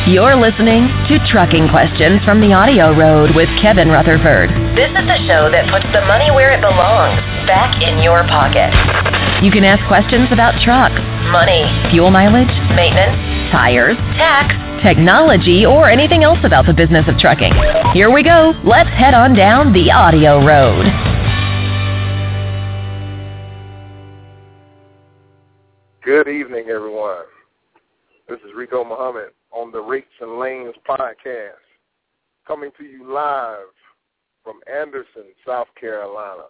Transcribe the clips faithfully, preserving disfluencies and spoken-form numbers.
You're listening to Trucking Questions from the Audio Road with Kevin Rutherford. This is the show that puts the money where it belongs, back in your pocket. You can ask questions about trucks, money, fuel mileage, maintenance, tires, tax, technology, or anything else about the business of trucking. Here we go. Let's head on down the Audio Road. Good evening, everyone. This is Rico Muhammad on the Rates and Lanes podcast, coming to you live from Anderson, South Carolina.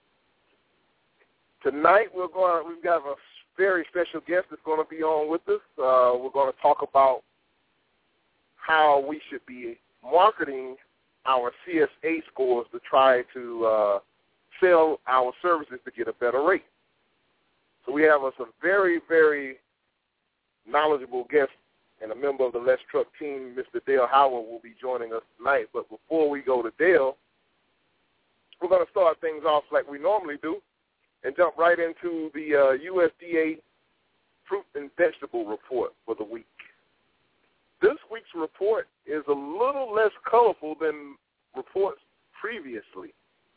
Tonight we're going. We've got a very special guest that's going to be on with us. Uh, we're going to talk about how we should be marketing our C S A scores to try to uh, sell our services to get a better rate. So we have us a very, very knowledgeable guest and a member of the Let's Truck team, Mister Dale Howard, will be joining us tonight. But before we go to Dale, we're going to start things off like we normally do and jump right into the uh, U S D A fruit and vegetable report for the week. This week's report is a little less colorful than reports previously.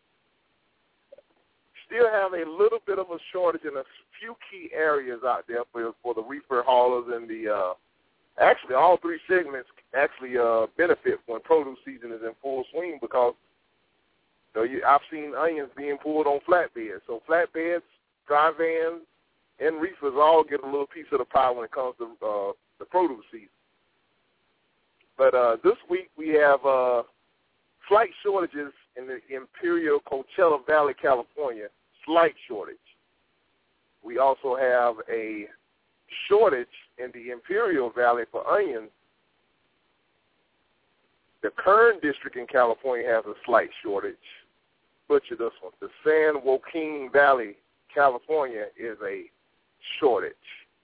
Still have a little bit of a shortage in a few key areas out there for, for the reefer haulers and the, uh, actually all three segments actually uh, benefit when produce season is in full swing because you know, you, I've seen onions being pulled on flatbeds. So flatbeds, dry vans, and reefers all get a little piece of the pie when it comes to uh, the produce season. But uh, this week we have uh, slight shortages in the Imperial Coachella Valley, California. Slight shortage. We also have a shortage in the Imperial Valley for onions. The Kern District in California has a slight shortage. Butcher this one. The San Joaquin Valley, California is a shortage.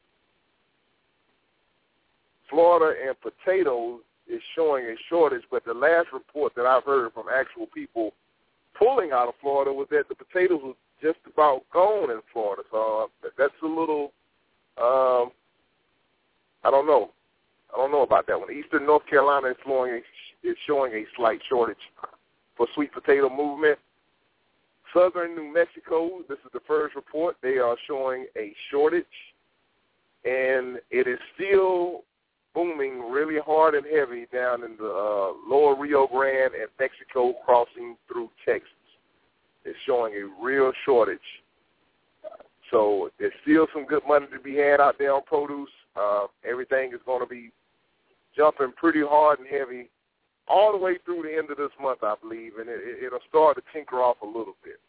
Florida and potatoes is showing a shortage, but the last report that I've heard from actual people pulling out of Florida was that the potatoes were just about gone in Florida. So uh, that's a little, um, I don't know. I don't know about that one. Eastern North Carolina is showing a, is showing a slight shortage for sweet potato movement. Southern New Mexico, this is the first report, they are showing a shortage, and it is still booming really hard and heavy down in the uh, lower Rio Grande and Mexico crossing through Texas. It's showing a real shortage. So there's still some good money to be had out there on produce. Uh, everything is going to be jumping pretty hard and heavy all the way through the end of this month, I believe, and it, it'll start to tinker off a little bit.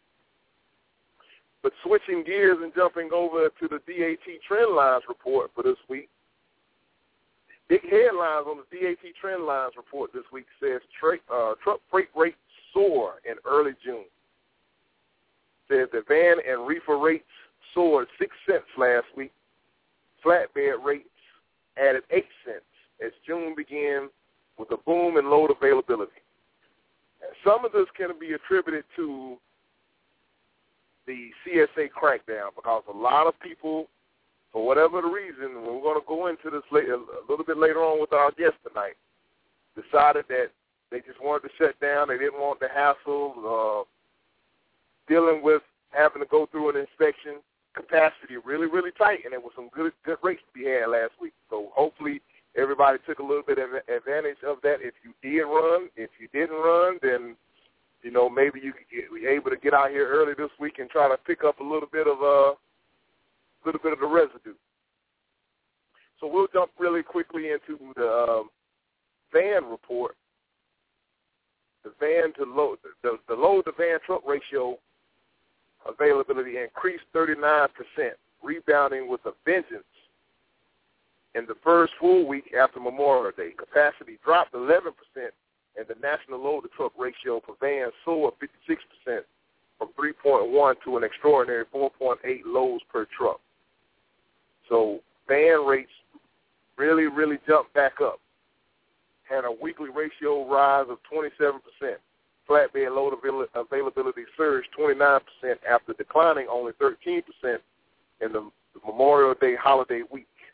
But switching gears and jumping over to the D A T trend lines report for this week, big headlines on the D A T trend lines report this week says tra- uh, truck freight rates soar in early June. Says that van and reefer rates soared six cents last week. Flatbed rates added eight cents as June began with a boom in load availability. And some of this can be attributed to the C S A crackdown because a lot of people, for whatever the reason, we're going to go into this later, a little bit later on with our guest tonight, decided that they just wanted to shut down. They didn't want the hassle of dealing with having to go through an inspection. Capacity really, really tight, and there was some good good rates to be had last week. So hopefully everybody took a little bit of advantage of that. If you did run, if you didn't run, then, you know, maybe you could get, be able to get out here early this week and try to pick up a little bit of a little bit of the residue. So we'll jump really quickly into the um, van report. The van to load, the, the load to van truck ratio availability increased thirty-nine percent, rebounding with a vengeance in the first full week after Memorial Day. Capacity dropped eleven percent, and the national load-to-truck ratio for vans soared fifty-six percent from three point one to an extraordinary four point eight loads per truck. So van rates really, really jumped back up. Had a weekly ratio rise of twenty-seven percent. Flatbed load avail- availability surged twenty-nine percent after declining only thirteen percent in the Memorial Day holiday week.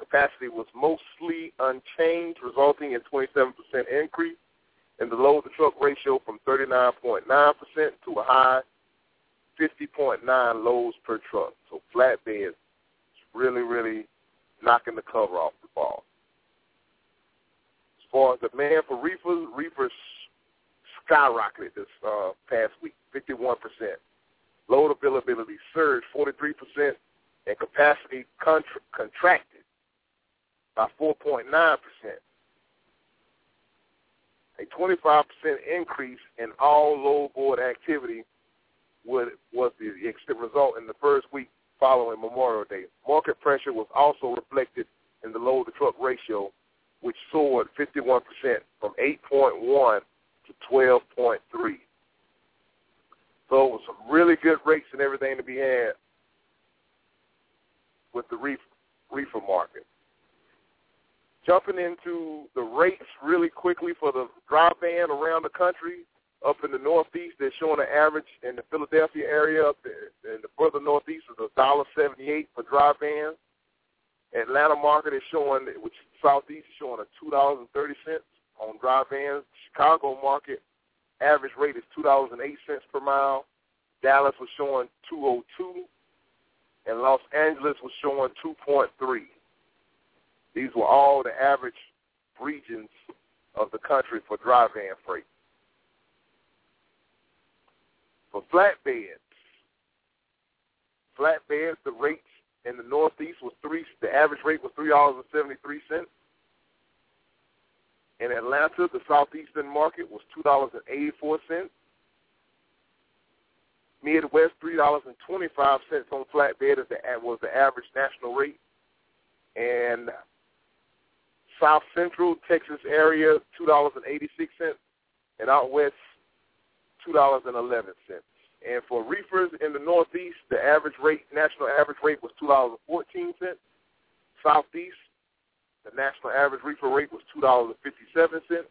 capacity was mostly unchanged, resulting in twenty-seven percent increase in the load-to-truck ratio from thirty-nine point nine percent to a high fifty point nine loads per truck. So flatbed is really, really knocking the cover off the ball. As far as demand for reefers, reefers skyrocketed this uh, past week, fifty-one percent. Load availability surged forty-three percent, and capacity contra- contracted by four point nine percent. A twenty-five percent increase in all load board activity would, was the result in the first week following Memorial Day. Market pressure was also reflected in the load-to-truck ratio, which soared fifty-one percent from eight point one to twelve point three. So it was some really good rates and everything to be had with the reef, reefer market. Jumping into the rates really quickly for the dry van around the country, up in the Northeast, they're showing an average in the Philadelphia area, up in the further Northeast, is one dollar seventy-eight for dry vans. Atlanta market is showing, which is Southeast, is showing a two dollars and thirty cents on dry vans. Chicago market, average rate is two dollars and eight cents per mile. Dallas was showing two oh two, and Los Angeles was showing two point three. These were all the average regions of the country for dry van freight. For flatbeds, flatbeds, the rates in the Northeast was three. The average rate was three dollars and seventy-three cents. In Atlanta, the Southeastern market was two dollars and eighty-four cents. Midwest, three dollars and twenty-five cents on flatbed is the, was the average national rate. And South Central Texas area, two dollars and eighty-six cents. And out west, two dollars and eleven cents. And for reefers in the Northeast, the average rate, national average rate was two dollars and fourteen cents. Southeast, the national average reefer rate was two dollars and fifty-seven cents.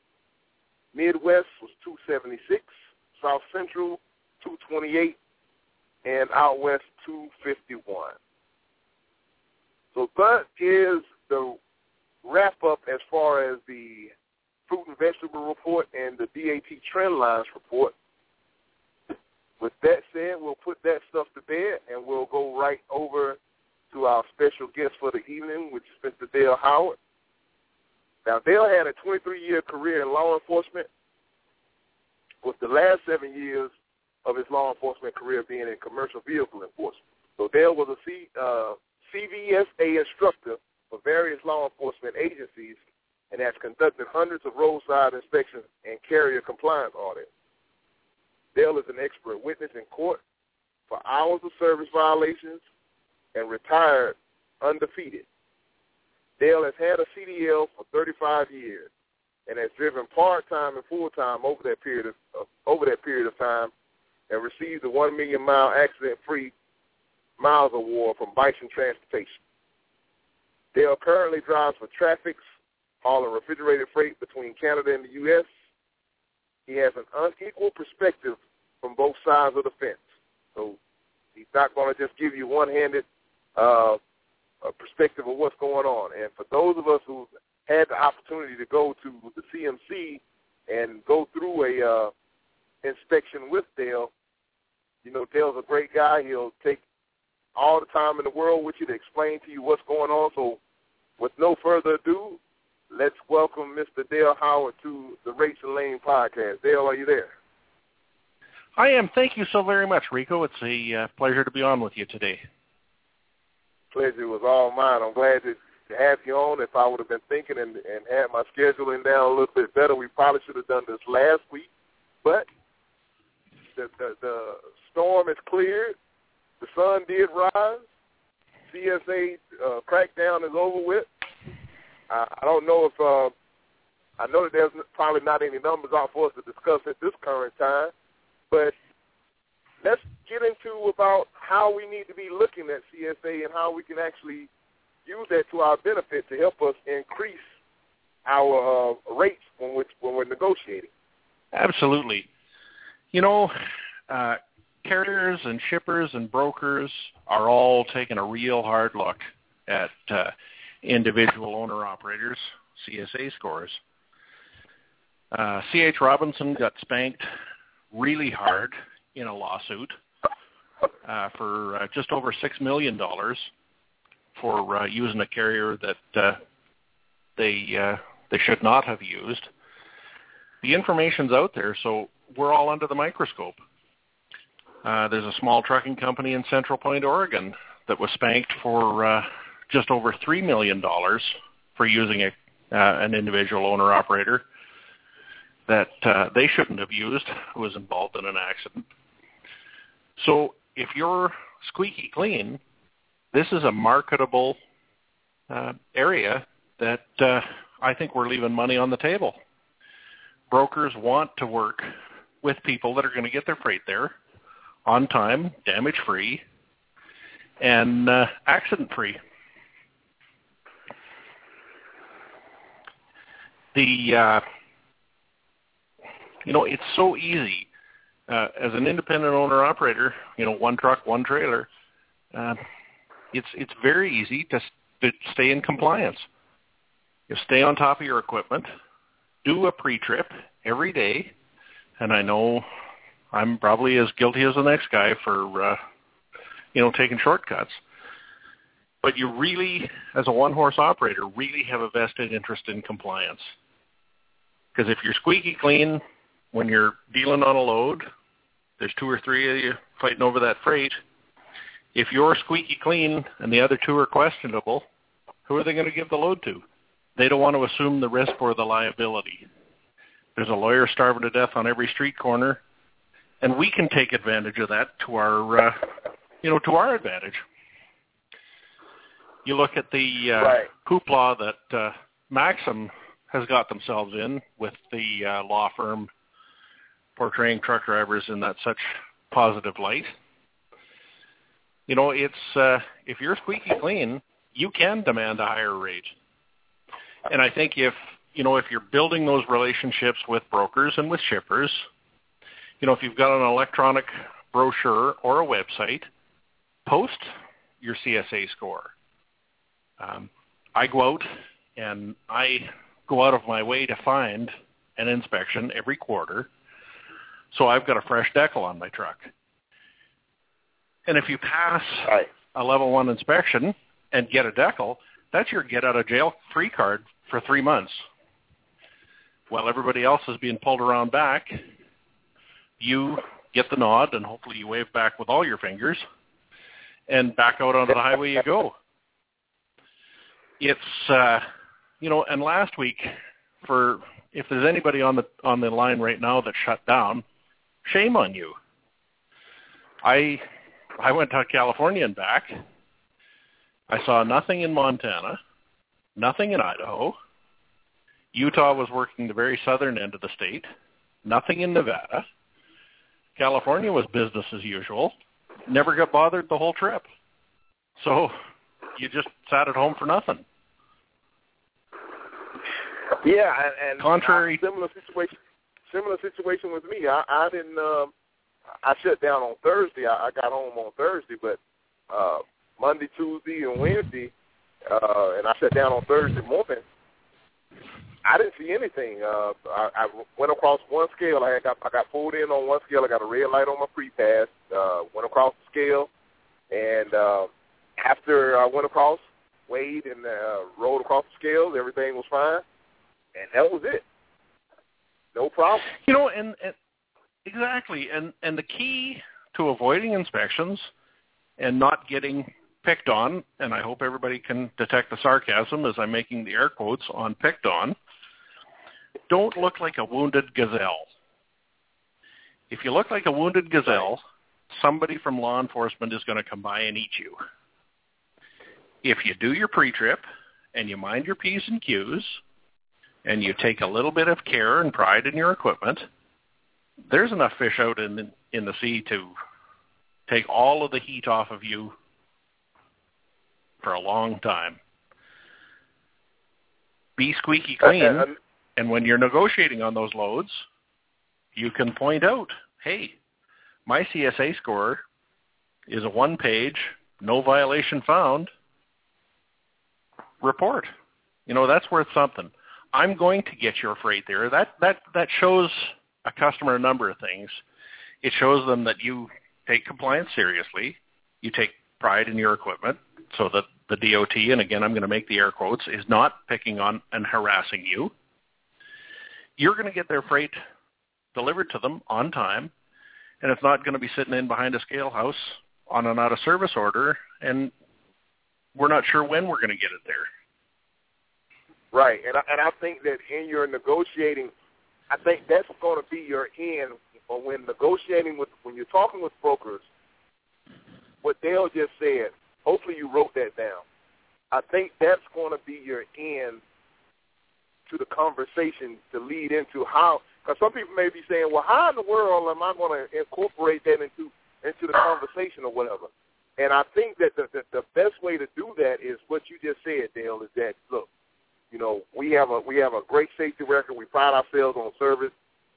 Midwest was two dollars and seventy-six cents. South Central, two dollars and twenty-eight cents. And out west, two dollars and fifty-one cents. So that is the wrap-up as far as the fruit and vegetable report and the D A T trend lines report. With that said, we'll put that stuff to bed, and we'll go right over to our special guest for the evening, which is Mister Dale Howard. Now, Dale had a twenty-three-year career in law enforcement, with the last seven years of his law enforcement career being in commercial vehicle enforcement. So Dale was a C, uh, C V S A instructor for various law enforcement agencies and has conducted hundreds of roadside inspections and carrier compliance audits. Dale is an expert witness in court for hours of service violations and retired undefeated. Dale has had a C D L for thirty-five years and has driven part-time and full-time over that period of uh, over that period of time and received the one million mile accident-free miles award from Bison Transportation. Dale currently drives for Traffics, hauling refrigerated freight between Canada and the U S He has an unequal perspective from both sides of the fence. So he's not going to just give you one-handed uh, a perspective of what's going on. And for those of us who had the opportunity to go to the C M C and go through a uh, inspection with Dale, you know, Dale's a great guy. He'll take all the time in the world with you to explain to you what's going on. So with no further ado, let's welcome Mister Dale Howard to the Rates and Lane podcast. Dale, are you there? I am. Thank you so very much, Rico. It's a uh, pleasure to be on with you today. Pleasure was all mine. I'm glad to, to have you on. If I would have been thinking and, and had my scheduling down a little bit better, we probably should have done this last week. But the, the, the storm is cleared. The sun did rise. C S A uh, crackdown is over with. I, I don't know if uh, – I know that there's probably not any numbers out for us to discuss at this current time, but let's get into about how we need to be looking at C S A and how we can actually use that to our benefit to help us increase our uh, rates when we're, when we're negotiating. Absolutely. You know, uh, carriers and shippers and brokers are all taking a real hard look at uh, individual owner-operators' C S A scores. Uh, C H. Robinson got spanked really hard in a lawsuit uh, for uh, just over six million dollars for uh, using a carrier that uh, they uh, they should not have used. The information's out there, so we're all under the microscope. Uh, there's a small trucking company in Central Point, Oregon, that was spanked for uh, just over three million dollars for using a, uh, an individual owner-operator that uh, they shouldn't have used, who was involved in an accident. So if you're squeaky clean, this is a marketable uh, area that uh, I think we're leaving money on the table. Brokers want to work with people that are going to get their freight there on time, damage-free, and uh, accident-free. The, uh, you know, it's so easy uh, as an independent owner-operator, you know, one truck, one trailer, uh, it's it's very easy to, to stay in compliance. You stay on top of your equipment, do a pre-trip every day, and I know I'm probably as guilty as the next guy for, uh, you know, taking shortcuts. But you really, as a one-horse operator, really have a vested interest in compliance. Because if you're squeaky clean when you're dealing on a load, there's two or three of you fighting over that freight. If you're squeaky clean and the other two are questionable, who are they going to give the load to? They don't want to assume the risk or the liability. There's a lawyer starving to death on every street corner, and we can take advantage of that to our, uh, you know, to our advantage. You look at the uh, right. hoopla that uh, Maxim has got themselves in with the uh, law firm portraying truck drivers in that such positive light. You know, it's uh, if you're squeaky clean, you can demand a higher rate. And I think if, you know, if you're building those relationships with brokers and with shippers, you know, if you've got an electronic brochure or a website, post your C S A score. Um, I go out and I go out of my way to find an inspection every quarter, so I've got a fresh decal on my truck. And if you pass right. a level one inspection and get a decal, that's your get-out-of-jail-free card for three months. While everybody else is being pulled around back, you get the nod, and hopefully you wave back with all your fingers, and back out onto the highway you go. It's, uh, you know, and last week, for if there's anybody on the on the line right now that shut down, shame on you. I I went to California and back. I saw nothing in Montana, nothing in Idaho. Utah was working the very southern end of the state, nothing in Nevada. California was business as usual, never got bothered the whole trip. So you just sat at home for nothing. Yeah, and, and contrary I, similar situation. Similar situation with me. I, I didn't. Um, I shut down on Thursday. I, I got home on Thursday, but uh, Monday, Tuesday, and Wednesday, uh, and I shut down on Thursday morning. I didn't see anything. Uh, I, I went across one scale. I got I got pulled in on one scale. I got a red light on my pre-pass. Uh, went across the scale, and uh, after I went across, weighed and uh, rolled across the scales, everything was fine, and that was it. No problem. You know, and, and exactly, and and the key to avoiding inspections and not getting picked on, and I hope everybody can detect the sarcasm as I'm making the air quotes on picked on, don't look like a wounded gazelle. If you look like a wounded gazelle, somebody from law enforcement is going to come by and eat you. If you do your pre-trip and you mind your P's and Q's and you take a little bit of care and pride in your equipment, there's enough fish out in the, in the sea to take all of the heat off of you for a long time. Be squeaky clean, and when you're negotiating on those loads, you can point out, hey, my C S A score is a one-page, no violation found. report. You know, that's worth something. I'm going to get your freight there. That that that shows a customer a number of things. It shows them that you take compliance seriously. You take pride in your equipment, so that the D O T, and again, I'm going to make the air quotes, is not picking on and harassing you. You're going to get their freight delivered to them on time, and it's not going to be sitting in behind a scale house on an out-of-service order, and we're not sure when we're going to get it there. Right, and I, and I think that in your negotiating, I think that's going to be your end. Or when negotiating with, when you're talking with brokers, what Dale just said, hopefully you wrote that down. I think that's going to be your end to the conversation to lead into how, because some people may be saying, well, how in the world am I going to incorporate that into into the conversation or whatever? And I think that the, the, the best way to do that is what you just said, Dale, is that, look, you know, we have a we have a great safety record. We pride ourselves on service.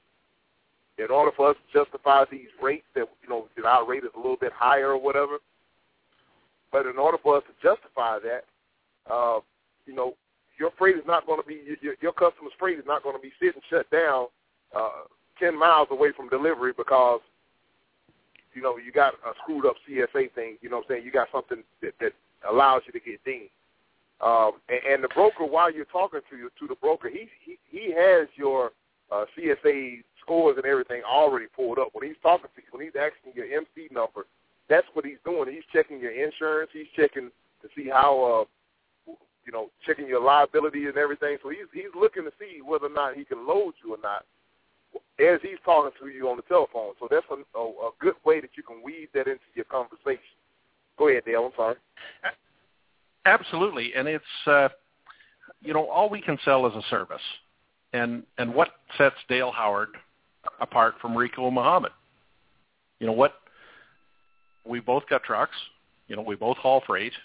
In order for us to justify these rates that, you know, that our rate is a little bit higher or whatever, but in order for us to justify that, uh, you know, your freight is not going to be, your, your customer's freight is not going to be sitting shut down uh, ten miles away from delivery because, you know, you got a screwed up C S A thing, you know what I'm saying? You got something that, that allows you to get dinged. Um, and, and the broker, while you're talking to you, to the broker, he he, he has your uh, C S A scores and everything already pulled up. When he's talking to you, when he's asking your M C number, that's what he's doing. He's checking your insurance. He's checking to see how, uh, you know, checking your liability and everything. So he's he's looking to see whether or not he can load you or not as he's talking to you on the telephone. So that's a, a, a good way that you can weave that into your conversation. Go ahead, Dale. I'm sorry. Absolutely, and it's uh, you know, all we can sell is a service, and and what sets Dale Howard apart from Rico Muhammad? You know what? We both got trucks. You know, we both haul freight.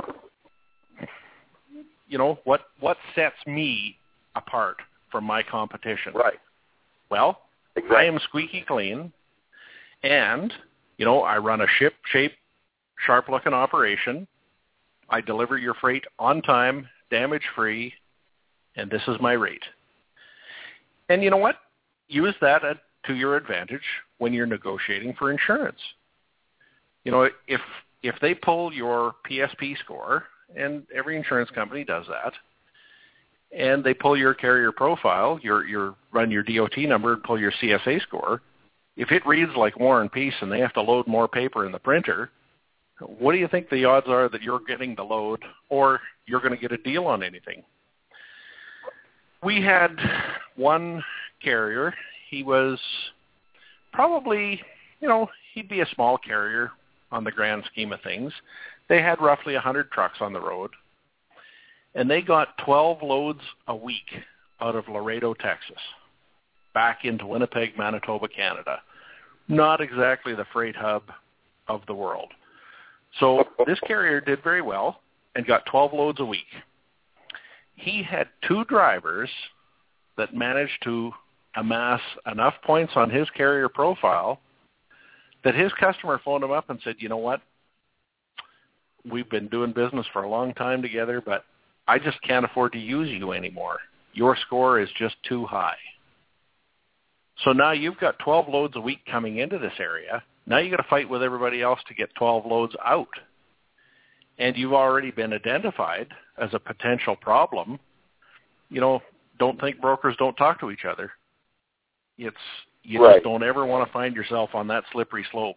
You know what? What sets me apart from my competition? Right. Well, exactly. I am squeaky clean, and you know, I run a ship shape, sharp-looking operation. I deliver your freight on time, damage-free, and this is my rate. And you know what? Use that at, to your advantage when you're negotiating for insurance. You know, if if they pull your P S P score, and every insurance company does that, and they pull your carrier profile, your your run your D O T number and pull your C S A score, if it reads like War and Peace and they have to load more paper in the printer, what do you think the odds are that you're getting the load or you're going to get a deal on anything? We had one carrier. He was probably, you know, he'd be a small carrier on the grand scheme of things. They had roughly one hundred trucks on the road, and they got twelve loads a week out of Laredo, Texas, back into Winnipeg, Manitoba, Canada. Not exactly the freight hub of the world. So this carrier did very well and got twelve loads a week. He had two drivers that managed to amass enough points on his carrier profile that his customer phoned him up and said, you know what, we've been doing business for a long time together, but I just can't afford to use you anymore. Your score is just too high. So now you've got twelve loads a week coming into this area. Now you got to fight with everybody else to get twelve loads out. And you've already been identified as a potential problem. You know, don't think brokers don't talk to each other. It's you right. just don't ever want to find yourself on that slippery slope.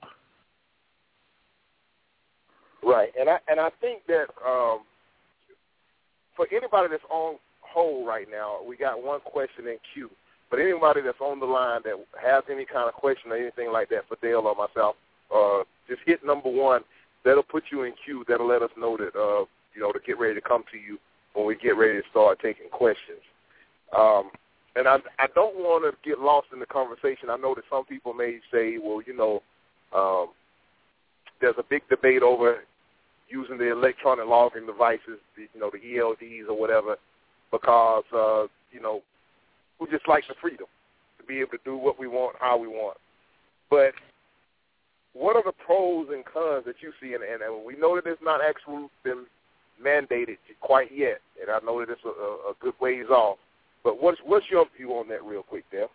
Right, and I and I think that um, for anybody that's on hold right now, we got one question in queue. But anybody that's on the line that has any kind of question or anything like that for Dale or myself, uh, just hit number one. That'll put you in queue. That'll let us know that, uh, you know, to get ready to come to you when we get ready to start taking questions. Um, and I, I don't want to get lost in the conversation. I know that some people may say, well, you know, um, there's a big debate over using the electronic logging devices, the, you know, the E L Ds or whatever, because, uh, you know, we just like the freedom to be able to do what we want, how we want. But what are the pros and cons that you see? And, and, and we know that it's not absolute, and mandated quite yet, and I know that it's a, a good ways off. But what's what's your view on that, real quick, Dale?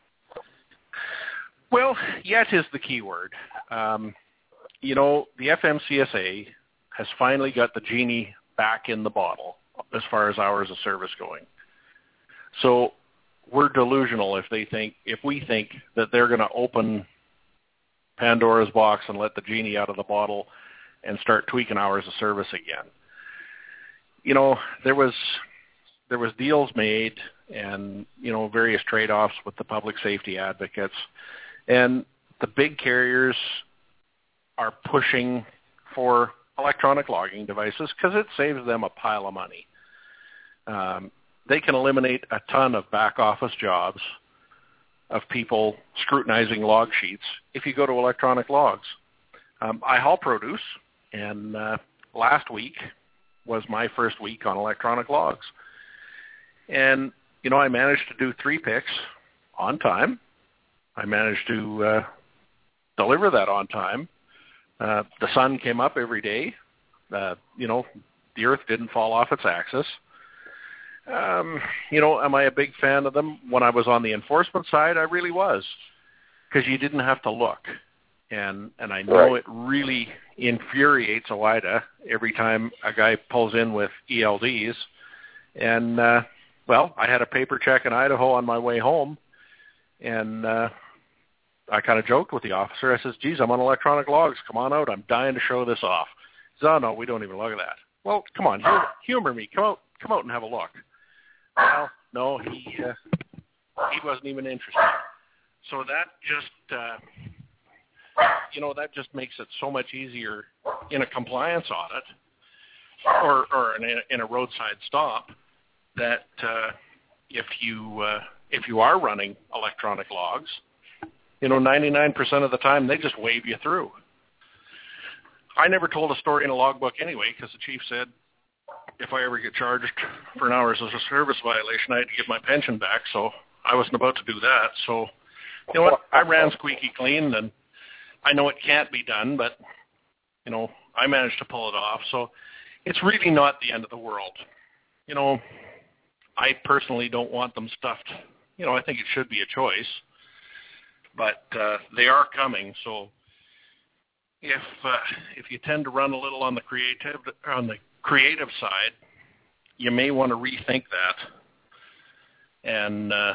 Well, yet is the key word. Um, you know, the F M C S A has finally got the genie back in the bottle as far as hours of service going. So we're delusional if they think, if we think that they're going to open Pandora's box and let the genie out of the bottle and start tweaking hours of service again. You know, there was there was deals made and, you know, various trade-offs with the public safety advocates. And the big carriers are pushing for electronic logging devices because it saves them a pile of money. Um, they can eliminate a ton of back office jobs of people scrutinizing log sheets if you go to electronic logs. Um, I haul produce, and uh, last week was my first week on electronic logs. And, you know, I managed to do three picks on time. I managed to uh, deliver that on time. Uh, the sun came up every day. Uh, you know, the earth didn't fall off its axis. Um, you know, am I a big fan of them? When I was on the enforcement side, I really was, because you didn't have to look. And and I know right. It really infuriates OOIDA every time a guy pulls in with E L Ds. And, uh, well, I had a paper check in Idaho on my way home, and uh, I kind of joked with the officer. I says, geez, I'm on electronic logs. Come on out. I'm dying to show this off. He says, oh, no, we don't even look at that. Well, come on, humor, humor me. Come out, come out and have a look. Well, no, he uh, he wasn't even interested. So that just, uh, you know, that just makes it so much easier in a compliance audit or, or in, a, in a roadside stop that uh, if you uh, if you are running electronic logs, you know, ninety-nine percent of the time they just wave you through. I never told a story in a logbook anyway because the chief said if I ever get charged for an hours as a service violation, I had to give my pension back, so I wasn't about to do that. So, you know what, I ran squeaky clean, and I know it can't be done, but, you know, I managed to pull it off. So it's really not the end of the world. You know, I personally don't want them stuffed. You know, I think it should be a choice, but uh, they are coming. So if uh, if you tend to run a little on the creative on the creative side, you may want to rethink that. And uh,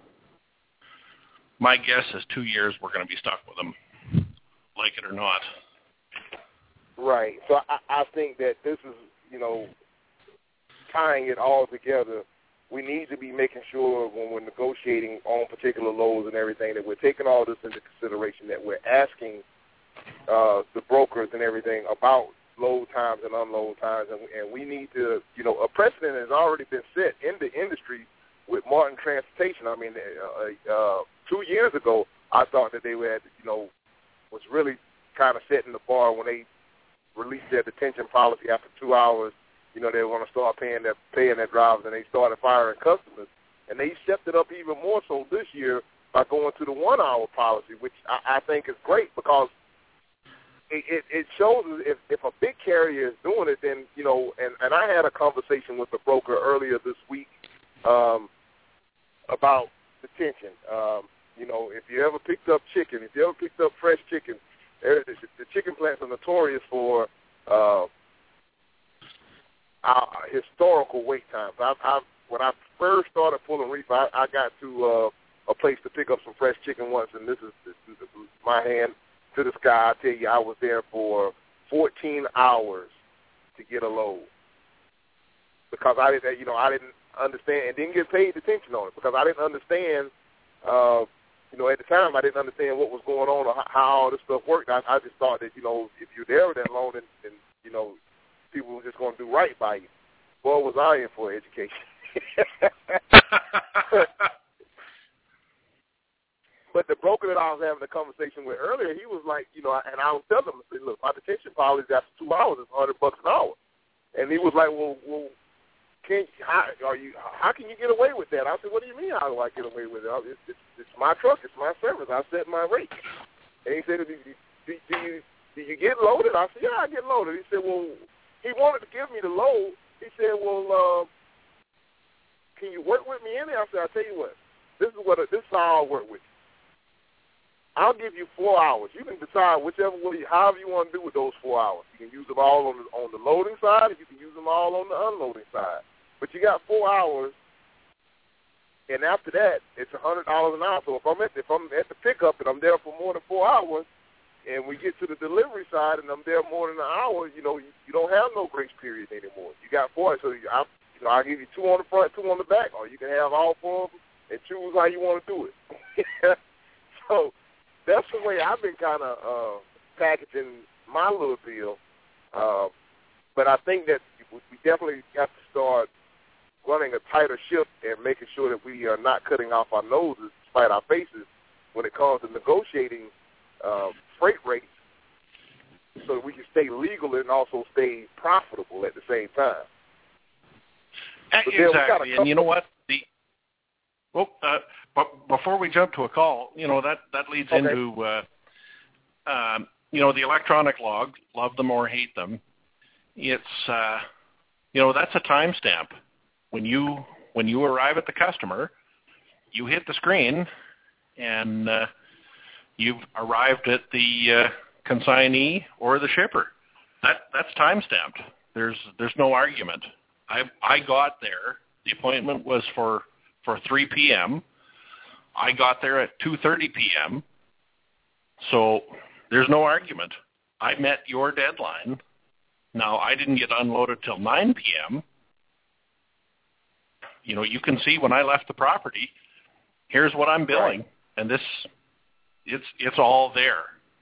my guess is two years we're going to be stuck with them, like it or not. Right. So I, I think that this is, you know, tying it all together. We need to be making sure when we're negotiating on particular loads and everything that we're taking all this into consideration, that we're asking uh, the brokers and everything about load times and unload times, and, and we need to, you know, a precedent has already been set in the industry with Martin Transportation. I mean, uh, uh, two years ago, I thought that they were, you know, was really kind of setting the bar when they released their detention policy after two hours. You know, they were going to start paying their paying their drivers, and they started firing customers. And they stepped it up even more so this year by going to the one-hour policy, which I, I think is great because It, it, it shows if, if a big carrier is doing it, then, you know, and, and I had a conversation with the broker earlier this week um, about detention. Um, you know, if you ever picked up chicken, if you ever picked up fresh chicken, the, the chicken plants are notorious for uh, our historical wait times. I, I, when I first started pulling reefer, I, I got to uh, a place to pick up some fresh chicken once, and this is, this is my hand to the sky. I tell you, I was there for fourteen hours to get a load because I didn't, you know, I didn't understand and didn't get paid attention on it because I didn't understand, uh, you know, at the time I didn't understand what was going on or how all this stuff worked. I, I just thought that, you know, if you're there that long, then, then you know, people were just going to do right by you. Boy, was I in for education. But the broker that I was having a conversation with earlier, he was like, you know, and I was telling him, I said, look, my detention policy after two hours is a hundred bucks an hour, and he was like, well, well, can how are you? How can you get away with that? I said, what do you mean? How do I get away with it? It's, it's, it's my truck, it's my service. I set my rate. And he said, do you, do you do you get loaded? I said, yeah, I get loaded. He said, well, he wanted to give me the load. He said, well, uh, can you work with me in there? I said, I'll tell you what, this is what this is how I'll work with you. I'll give you four hours. You can decide whichever way, however you want to do with those four hours. You can use them all on the, on the loading side, or you can use them all on the unloading side. But you got four hours, and after that, it's a hundred dollars an hour. So if I'm at the, if I'm at the pickup and I'm there for more than four hours, and we get to the delivery side and I'm there more than an hour, you know, you, you don't have no grace period anymore. You got four, so you, I, you know, I'll give you two on the front, two on the back, or you can have all four of them and choose how you want to do it. So that's the way I've been kind of uh, packaging my little deal. Uh, but I think that we definitely have to start running a tighter ship and making sure that we are not cutting off our noses despite our faces when it comes to negotiating uh, freight rates so that we can stay legal and also stay profitable at the same time. Exactly. And you know what? The well, uh, but before we jump to a call, you know, that, that leads okay. into, uh, um, you know, the electronic log, love them or hate them. It's, uh, you know, that's a timestamp. When you when you arrive at the customer, you hit the screen, and uh, you've arrived at the uh, consignee or the shipper. That that's timestamped. There's there's no argument. I I got there. The appointment was for for three p.m. I got there at two thirty p.m. So there's no argument. I met your deadline. Now, I didn't get unloaded till nine p.m. You know, you can see when I left the property, here's what I'm billing, right. and this, it's it's all there.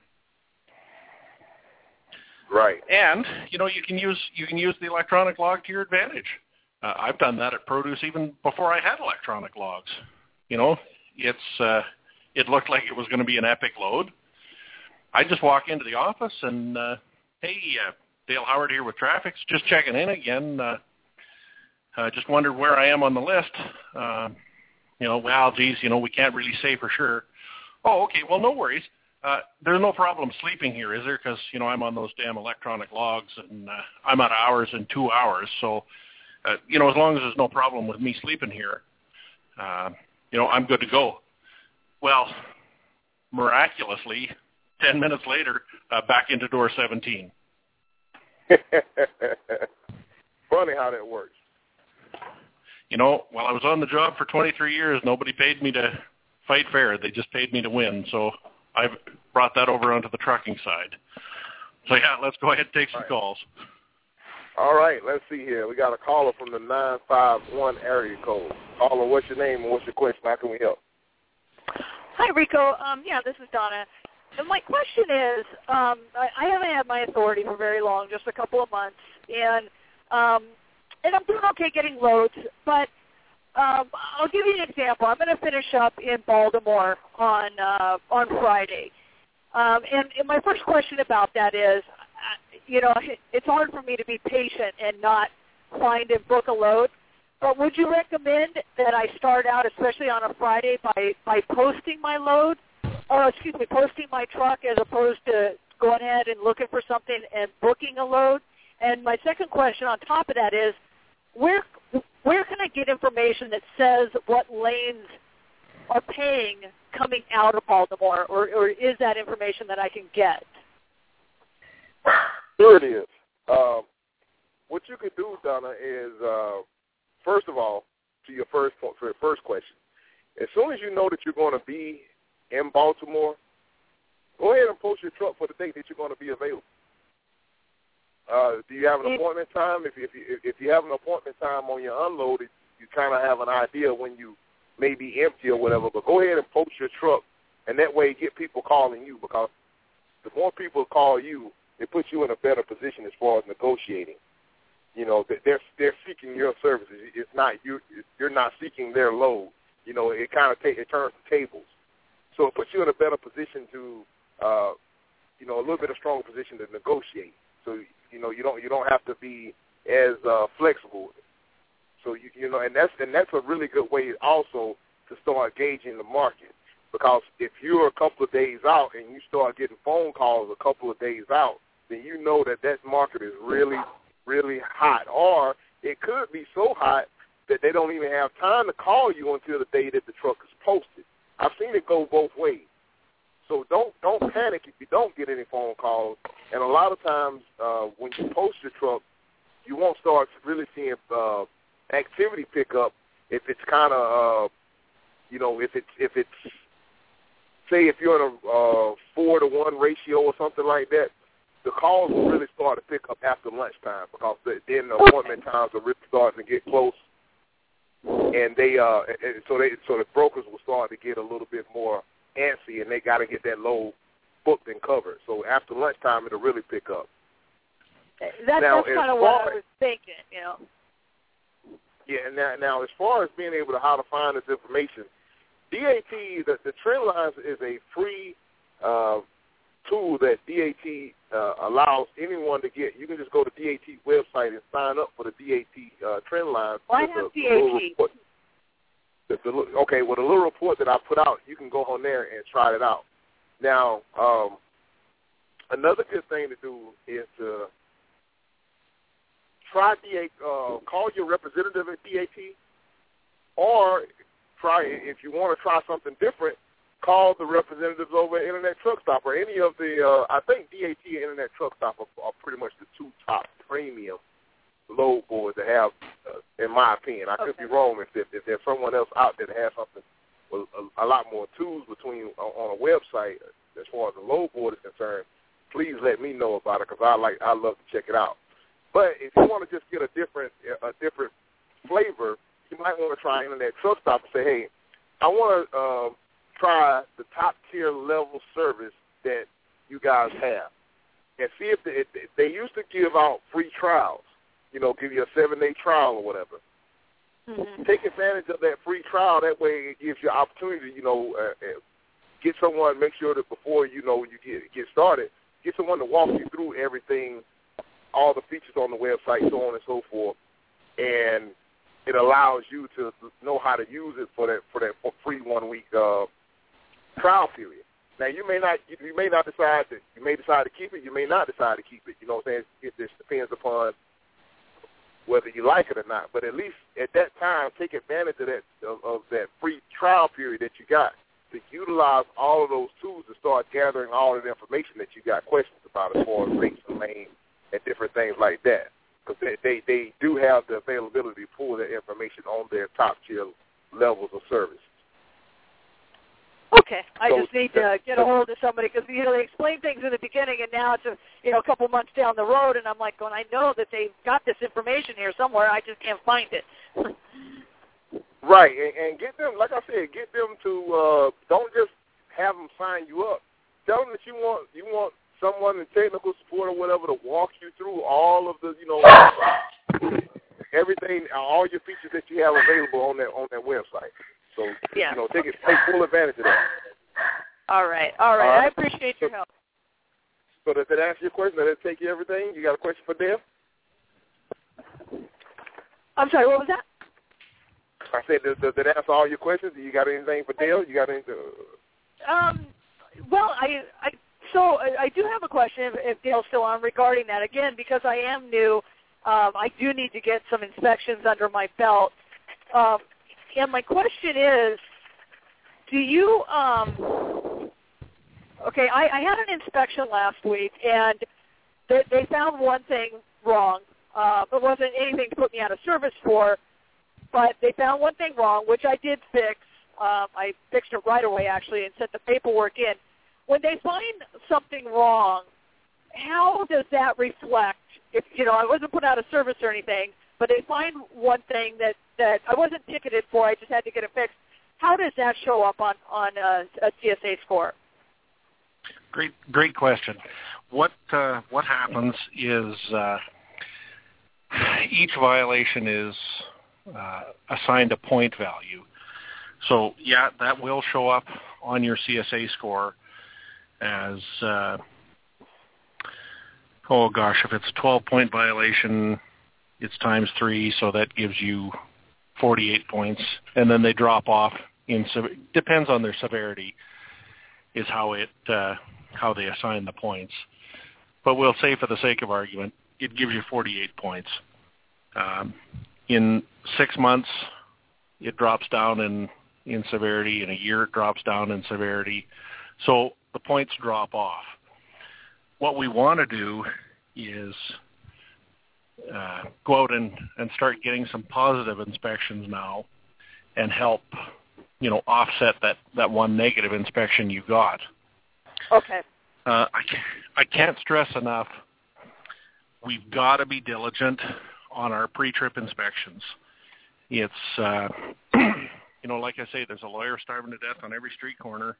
Right. And you know, you can use you can use the electronic log to your advantage. Uh, I've done that at Produce even before I had electronic logs. You know, it's uh, it looked like it was going to be an epic load. I just walk into the office and, uh, hey, uh, Dale Howard here with Traffics, just checking in again. Uh, uh, just wondered where I am on the list. Uh, you know, well, geez, you know, we can't really say for sure. Oh, okay, well, no worries. Uh, there's no problem sleeping here, is there? Because, you know, I'm on those damn electronic logs, and uh, I'm at hours in two hours. So, uh, you know, as long as there's no problem with me sleeping here, uh, you know, I'm good to go. Well, miraculously, ten minutes later, uh, back into door seventeen. Funny how that works. You know, while I was on the job for twenty-three years, nobody paid me to fight fair. They just paid me to win. So I've brought that over onto the trucking side. So, yeah, let's go ahead and take some right. calls. All right, let's see here. We got a caller from the nine five one area code. Caller, what's your name and what's your question? How can we help? Hi, Rico. Um, yeah, this is Donna. And my question is, um, I, I haven't had my authority for very long, just a couple of months, and um, and I'm doing okay getting loads, but um, I'll give you an example. I'm going to finish up in Baltimore on uh, on Friday, um, and, and my first question about that is, you know, it's hard for me to be patient and not find and book a load, but would you recommend that I start out, especially on a Friday, by, by posting my load? Or, excuse me, posting my truck as opposed to going ahead and looking for something and booking a load? And my second question on top of that is, where where can I get information that says what lanes are paying coming out of Baltimore, or, or is that information that I can get? Here it is. Um, what you can do, Donna, is, uh, first of all, to your first point, for your first question, as soon as you know that you're going to be in Baltimore, go ahead and post your truck for the date that you're going to be available. Uh, do you have an appointment time? If, if, you, if you have an appointment time on your unload, you kind of have an idea when you may be empty or whatever, but go ahead and post your truck, and that way you get people calling you, because the more people call you, it puts you in a better position as far as negotiating. You know, they're they're seeking your services. It's not you. You're not seeking their load. You know, it kind of ta- it turns the tables. So it puts you in a better position to, uh, you know, a little bit of stronger position to negotiate. So you know, you don't you don't have to be as uh, flexible. So you you know, and that's and that's a really good way also to start gauging the market. Because if you're a couple of days out and you start getting phone calls a couple of days out, then you know that that market is really really hot, or it could be so hot that they don't even have time to call you until the day that the truck is posted. I've seen it go both ways. So don't don't panic if you don't get any phone calls. And a lot of times uh, when you post your truck, you won't start really seeing uh, activity pick up if it's kind of, uh, you know, if it's if it's say if you're in a uh, four to one ratio or something like that, the calls will really start to pick up after lunchtime because then the appointment times are really starting to get close, and they uh, and so they so the brokers will start to get a little bit more antsy, and they got to get that load booked and covered. So after lunchtime, it'll really pick up. That, now, that's kind of what I was thinking, you know. Yeah, and now, now as far as being able to how to find this information, D A T, the, the Trend Lines is a free uh, tool that D A T uh, allows anyone to get. You can just go to D A T's website and sign up for the D A T uh, Trend Lines. Well, I have D A T. The, the, okay, well, the little report that I put out, you can go on there and try it out. Now, um, another good thing to do is to try D A T, uh, call your representative at D A T, or try, if you want to try something different, call the representatives over at Internet Truck Stop, or any of the, uh, I think D A T and Internet Truck Stop are, are pretty much the two top premium load boards to have, uh, in my opinion. I could okay. be wrong if, if, if there's someone else out there that has something with a, a lot more tools between uh, on a website as far as the load board is concerned. Please let me know about it because I like I love to check it out. But if you want to just get a different a different flavor, you might want to try Internet Truck Stop and say, hey, I want to uh, try the top tier level service that you guys have, and see if they, if they used to give out free trials. You know, give you a seven-day trial or whatever. Mm-hmm. Take advantage of that free trial. That way it gives you opportunity, you know, uh, uh, get someone, make sure that before, you know, you get get started, get someone to walk you through everything, all the features on the website, so on and so forth. And it allows you to know how to use it for that for that free one-week uh, trial period. Now, you may not you may not decide that you may decide to keep it. You may not decide to keep it. You know what I'm saying? It just depends upon whether you like it or not. But at least at that time, take advantage of that of, of that free trial period that you got to utilize all of those tools to start gathering all of the information that you got questions about as far as rates and lanes and different things like that. Because they, they, they do have the availability to pull that information on their top-tier levels of service. Okay, I so, just need to get a hold of somebody because you know they explain things in the beginning, and now it's a you know a couple months down the road, and I'm like, going, I know that they've got this information here somewhere, I just can't find it. Right, and, and get them, like I said, get them to uh, don't just have them sign you up. Tell them that you want you want someone in technical support or whatever to walk you through all of the you know everything, all your features that you have available on that on that website. So, yeah. you know, take it, take full advantage of that. All right, all right. All right. I appreciate your help. So, does that answer your question? Did that take you everything? You got a question for Dale? I'm sorry, what was that? I said, did, did that answer all your questions? You got anything for Dale? You got anything? Um, well, I, I so I, I do have a question if, if Dale's still on regarding that. Again, because I am new, um, I do need to get some inspections under my belt. Um, And my question is, do you, um, okay, I, I had an inspection last week, and they, they found one thing wrong. Uh, it wasn't anything to put me out of service for, but they found one thing wrong, which I did fix. Um, I fixed it right away, actually, and sent the paperwork in. When they find something wrong, how does that reflect? If, you know, I wasn't put out of service or anything, but they find one thing that, that I wasn't ticketed for, I just had to get it fixed. How does that show up on, on a, a C S A score? Great great question. What uh, what happens is uh, each violation is uh, assigned a point value. So, yeah, that will show up on your C S A score as, uh, oh, gosh, if it's a twelve-point violation, it's times three, so that gives you forty-eight points, and then they drop off. In depends on their severity, is how it uh, how they assign the points. But we'll say, for the sake of argument, it gives you forty-eight points. Um, in six months, it drops down in, in severity. In a year, it drops down in severity. So the points drop off. What we want to do is uh, go out and, and start getting some positive inspections now and help, you know, offset that, that one negative inspection you got. Okay. Uh, I, can't, I can't stress enough, we've got to be diligent on our pre-trip inspections. It's, uh, you know, like I say, there's a lawyer starving to death on every street corner.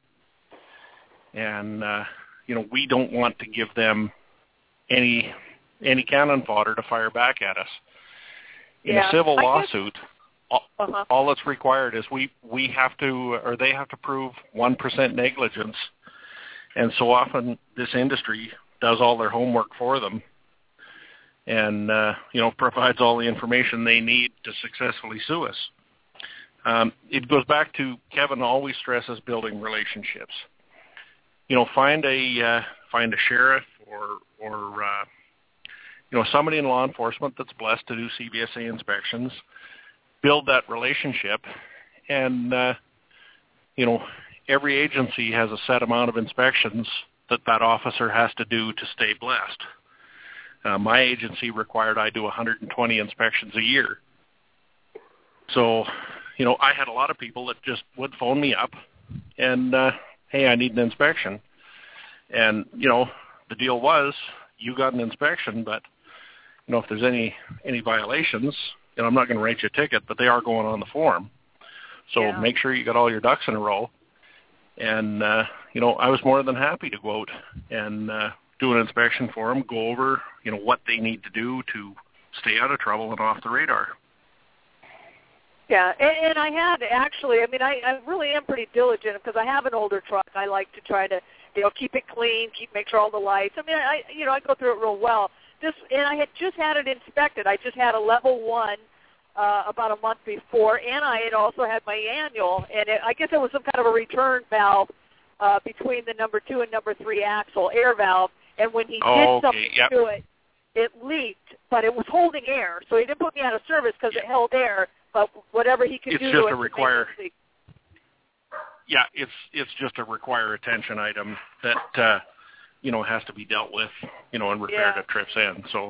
And, uh, you know, we don't want to give them any any cannon fodder to fire back at us. In yeah, a civil I lawsuit, guess, all, uh-huh. all that's required is we, we have to, or they have to prove one percent negligence. And so often this industry does all their homework for them and, uh, you know, provides all the information they need to successfully sue us. Um, it goes back to Kevin always stresses building relationships. You know, find a uh, find a sheriff or or uh, you know, somebody in law enforcement that's blessed to do C B S A inspections. Build that relationship, and uh, you know, every agency has a set amount of inspections that that officer has to do to stay blessed. Uh, my agency required I do one hundred twenty inspections a year. So, you know, I had a lot of people that just would phone me up and, uh, hey, I need an inspection. And, you know, the deal was you got an inspection, but, you know, if there's any, any violations, you know, I'm not going to write you a ticket, but they are going on the form. So yeah. make sure you got all your ducks in a row. And, uh, you know, I was more than happy to go out and uh, do an inspection for them, go over, you know, what they need to do to stay out of trouble and off the radar. Yeah, and, and I had actually, I mean, I, I really am pretty diligent because I have an older truck. I like to try to, you know, keep it clean, keep make sure all the lights. I mean, I, you know, I go through it real well. This, and I had just had it inspected. I just had a level one uh, about a month before, and I had also had my annual, and it, I guess it was some kind of a return valve uh, between the number two and number three axle air valve. And when he oh, did okay. something yep. to it, it leaked, but it was holding air, so he didn't put me out of service because it held air. But whatever he could it's do just to a require. Yeah, it's it's just a require attention item that uh, you know has to be dealt with, you know, and repaired yeah. at trips in. So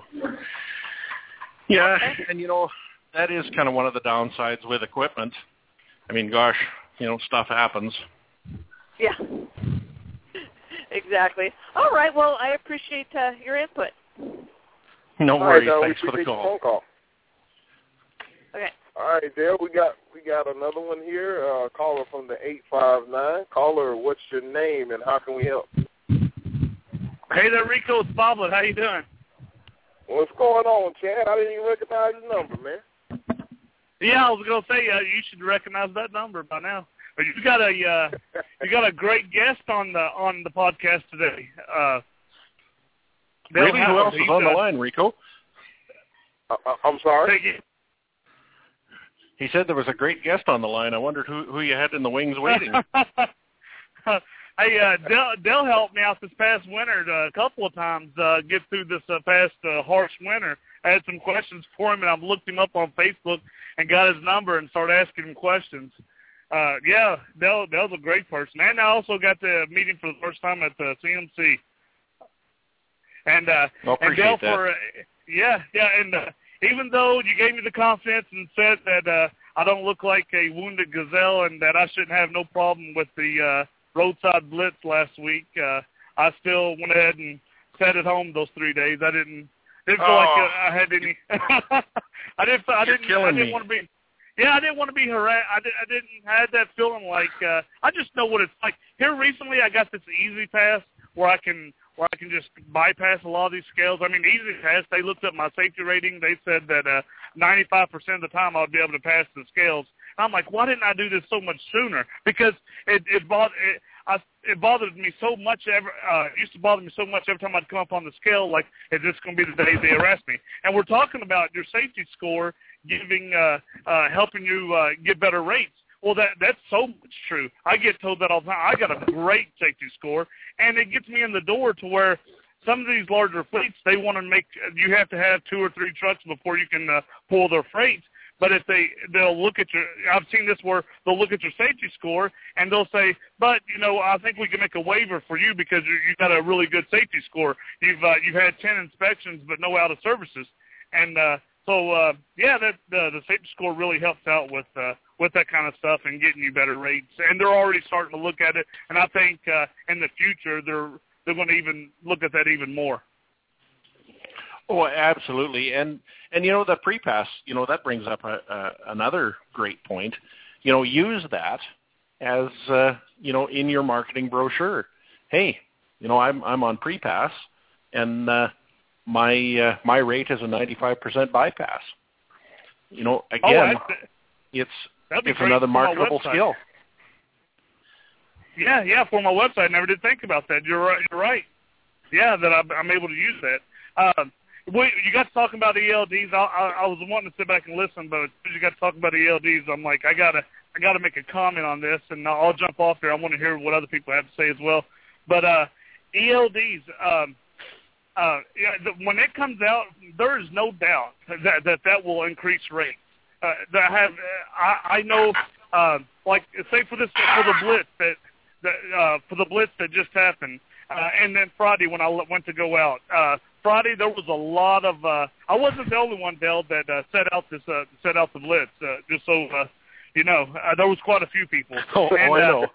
yeah, okay. and you know that is kind of one of the downsides with equipment. I mean, gosh, you know, stuff happens. Yeah, exactly. All right. Well, I appreciate uh, your input. No All worries. right, Thanks for the call. Phone call. Okay. All right, Dale, we got we got another one here. Uh, caller from the eight five nine. Caller, what's your name and how can we help? Hey there, Rico. It's Boblin. How you doing? What's going on, Chad? I didn't even recognize your number, man. Yeah, I was gonna say uh, you should recognize that number by now. But you got a uh, you got a great guest on the on the podcast today. Uh, really? Who else is on the uh, line, Rico? Uh, I'm sorry. Thank you. He said there was a great guest on the line. I wondered who who you had in the wings waiting. Hey, uh, Dell, Dell helped me out this past winter uh, a couple of times uh, get through this uh, past uh, harsh winter. I had some questions for him, and I've looked him up on Facebook and got his number and started asking him questions. Uh, yeah, Dell, Dell's a great person. And I also got to meet him for the first time at the C M C. And, uh, well, and Dell, that. for, uh, yeah, yeah, and uh, even though you gave me the confidence and said that uh, I don't look like a wounded gazelle and that I shouldn't have no problem with the uh, roadside blitz last week, uh, I still went ahead and sat at home those three days. I didn't didn't feel oh. like uh, I had any. I didn't. I You're didn't. I didn't me. want to be. Yeah, I didn't want to be harassed. I, did, I didn't had that feeling like uh, I just know what it's like. Here recently, I got this Easy Pass where I can where I can just bypass a lot of these scales. I mean, Easy Pass, they looked at my safety rating. They said that uh, ninety-five percent of the time I'd be able to pass the scales. I'm like, why didn't I do this so much sooner? Because it it, bothered, it, I, it bothered me so much. Every, uh, it used to bother me so much every time I'd come up on the scale, like, is this going to be the day they arrest me? And we're talking about your safety score giving, uh, uh, helping you uh, get better rates. Well, that that's so much true. I get told that all the time. I got a great safety score, and it gets me in the door to where some of these larger fleets, they want to make, you have to have two or three trucks before you can uh, pull their freight. But if they, they'll look at your, I've seen this where they'll look at your safety score and they'll say, but, you know, I think we can make a waiver for you because you, you've got a really good safety score. You've, uh, you've had ten inspections but no out of services. And uh, so, uh, yeah, that, uh, the safety score really helps out with, uh, with that kind of stuff and getting you better rates. And they're already starting to look at it. And I think uh, in the future they're, they're going to even look at that even more. Oh, absolutely. And, and you know, the pre-pass, you know, that brings up a, a, another great point. You know, use that as, uh, you know, in your marketing brochure. Hey, you know, I'm I'm on pre-pass, and uh, my uh, my rate is a ninety-five percent bypass. You know, again, oh, it's it's another marketable skill. Yeah, yeah, for my website. I never did think about that. You're right. You're right. Yeah, that I'm, I'm able to use that. Um, Well, you got to talk about E L Ds. I, I, I was wanting to sit back and listen, but as soon as you got to talk about E L Ds, I'm like, I gotta, I gotta make a comment on this, and I'll jump off there. I want to hear what other people have to say as well. But uh, E L Ds, um, uh, yeah, the, when it comes out, there is no doubt that that, that will increase rates. Uh, that have, I, I know, uh, like say for this for the blitz that, that uh, for the blitz that just happened, uh, and then Friday when I went to go out. Uh, Friday, there was a lot of. Uh, I wasn't the only one, Dale, that uh, set out this uh, set out the blitz. Uh, just so uh, you know, uh, there was quite a few people. Oh, and, oh I know.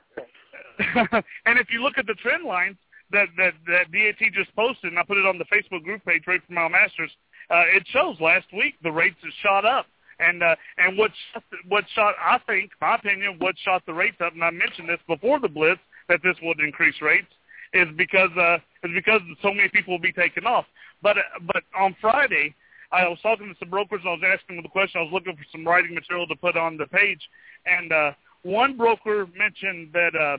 Uh, and if you look at the trend lines that that, that D A T just posted, and I put it on the Facebook group page, Rate for Mile Masters, uh, it shows last week the rates have shot up. And uh, and what shot, what shot I think, my opinion, what shot the rates up, and I mentioned this before the blitz that this would increase rates, is because uh, is because so many people will be taken off. But uh, but on Friday, I was talking to some brokers, and I was asking them the question. I was looking for some writing material to put on the page, and uh, one broker mentioned that uh,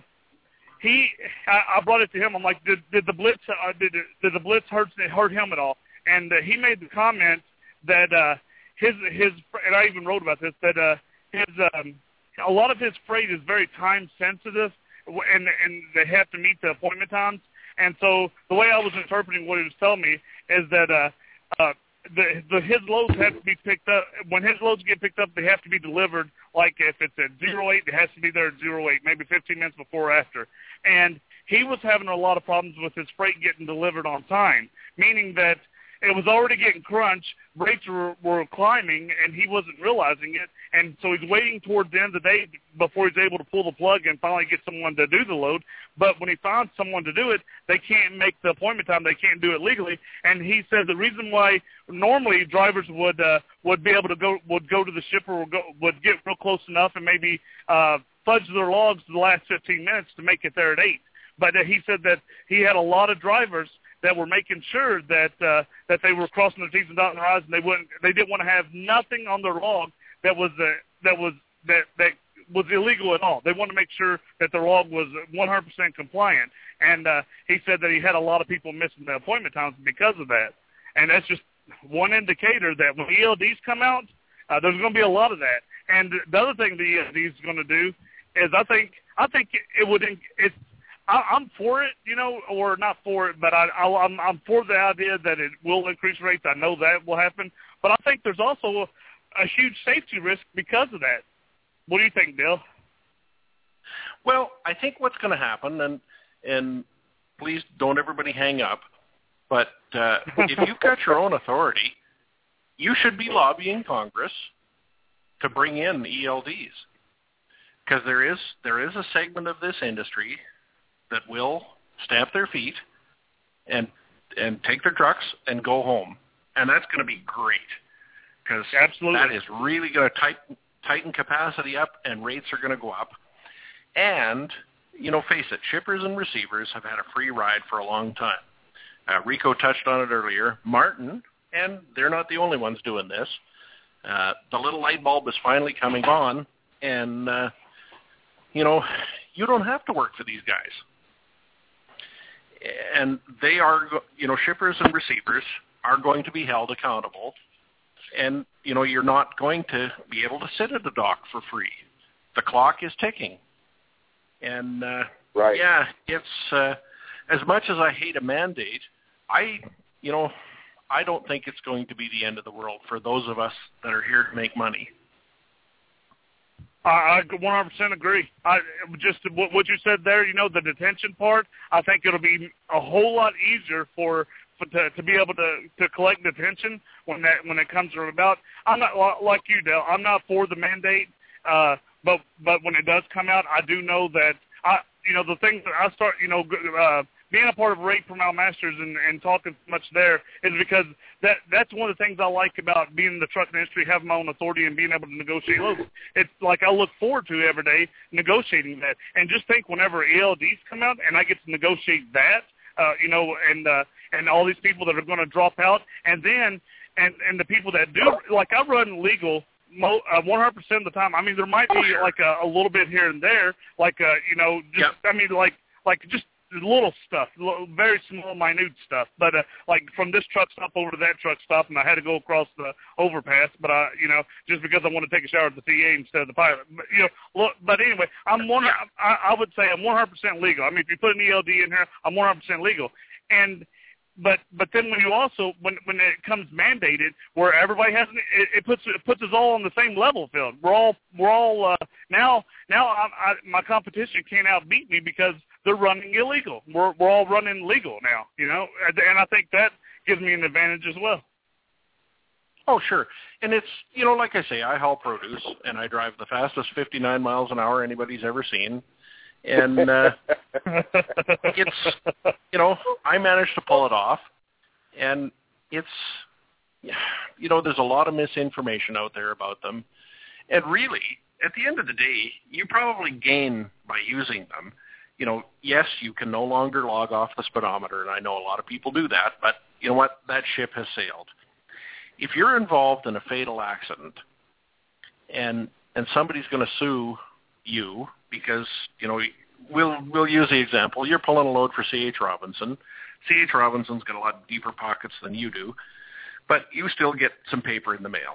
he. I, I brought it to him. I'm like, did, did the blitz uh, did did the blitz hurt hurt him at all? And uh, he made the comment that uh, his his and I even wrote about this that uh, his um, a lot of his freight is very time sensitive, and and they have to meet the appointment times. And so the way I was interpreting what he was telling me is that uh, uh, the, the his loads have to be picked up. When his loads get picked up, they have to be delivered. Like if it's at zero eight, it has to be there at zero eight, maybe fifteen minutes before or after. And he was having a lot of problems with his freight getting delivered on time, meaning that it was already getting crunched, rates were, were climbing, and he wasn't realizing it. And so he's waiting towards the end of the day before he's able to pull the plug and finally get someone to do the load. But when he found someone to do it, they can't make the appointment time. They can't do it legally. And he said the reason why normally drivers would uh, would be able to go would go to the shipper or go, would get real close enough and maybe uh, fudge their logs the last fifteen minutes to make it there at eight. But uh, he said that he had a lot of drivers that were making sure that uh, that they were crossing their T's and dotting their I's, and they wouldn't they didn't want to have nothing on their log that was uh, that was that that was illegal at all. They wanted to make sure that the log was one hundred percent compliant. And uh, he said that he had a lot of people missing the appointment times because of that. And that's just one indicator that when E L Ds come out, uh, there's going to be a lot of that. And the other thing the E L D is going to do is I think I think it would it's I, I'm for it, you know, or not for it, but I, I, I'm, I'm for the idea that it will increase rates. I know that will happen, but I think there's also a, a huge safety risk because of that. What do you think, Bill? Well, I think what's going to happen, and and please don't everybody hang up, but uh, if you've got your own authority, you should be lobbying Congress to bring in E L Ds, because there is there is a segment of this industry that will stamp their feet and and take their trucks and go home. And that's going to be great, because that is really going to tighten, tighten capacity up, and rates are going to go up. And, you know, face it, shippers and receivers have had a free ride for a long time. Uh, Rico touched on it earlier. Martin, and they're not the only ones doing this, uh, the little light bulb is finally coming on, and, uh, you know, you don't have to work for these guys. And they are, you know, shippers and receivers are going to be held accountable. And, you know, you're not going to be able to sit at the dock for free. The clock is ticking. And, uh, right. yeah, it's, uh, as much as I hate a mandate, I, you know, I don't think it's going to be the end of the world for those of us that are here to make money. I one hundred percent agree. I just what you said there, you know, the detention part, I think it'll be a whole lot easier for, for to, to be able to, to collect detention when that when it comes about. I'm not like you, Dale. I'm not for the mandate, uh, but but when it does come out, I do know that I, you know, the things that I start, you know, uh, being a part of Rape for Masters and, and talking so much there is because that that's one of the things I like about being in the trucking industry, having my own authority and being able to negotiate loads. It's like I look forward to every day negotiating that. And just think whenever E L Ds come out and I get to negotiate that, uh, you know, and uh, and all these people that are going to drop out, and then and, and the people that do, like I run legal Mo, uh, one hundred percent of the time. I mean, there might be like a, a little bit here and there, like, uh, you know, just, yep. I mean, like, like just little stuff, very small, minute stuff. But uh, like from this truck stop over to that truck stop, and I had to go across the overpass. But I, you know, just because I want to take a shower at the C A instead of the pilot. But you know, look. But anyway, I'm one. I, I would say I'm one hundred percent legal. I mean, if you put an E L D in here, I'm one hundred percent legal. And but but then when you also when when it comes mandated, where everybody has, it, it puts it puts us all on the same level field. We're all we're all uh, now now I, I, my competition can't outbeat me because they're running illegal. We're we're all running legal now, you know, and I think that gives me an advantage as well. Oh, sure. And it's, you know, like I say, I haul produce, and I drive the fastest fifty-nine miles an hour anybody's ever seen. And uh, it's, you know, I managed to pull it off. And it's, you know, there's a lot of misinformation out there about them. And really, at the end of the day, you probably gain by using them. You know, yes, you can no longer log off the speedometer, and I know a lot of people do that, but you know what? That ship has sailed. If you're involved in a fatal accident and and somebody's going to sue you because, you know, we'll we'll use the example. You're pulling a load for C H Robinson. C H Robinson's got a lot deeper pockets than you do, but you still get some paper in the mail.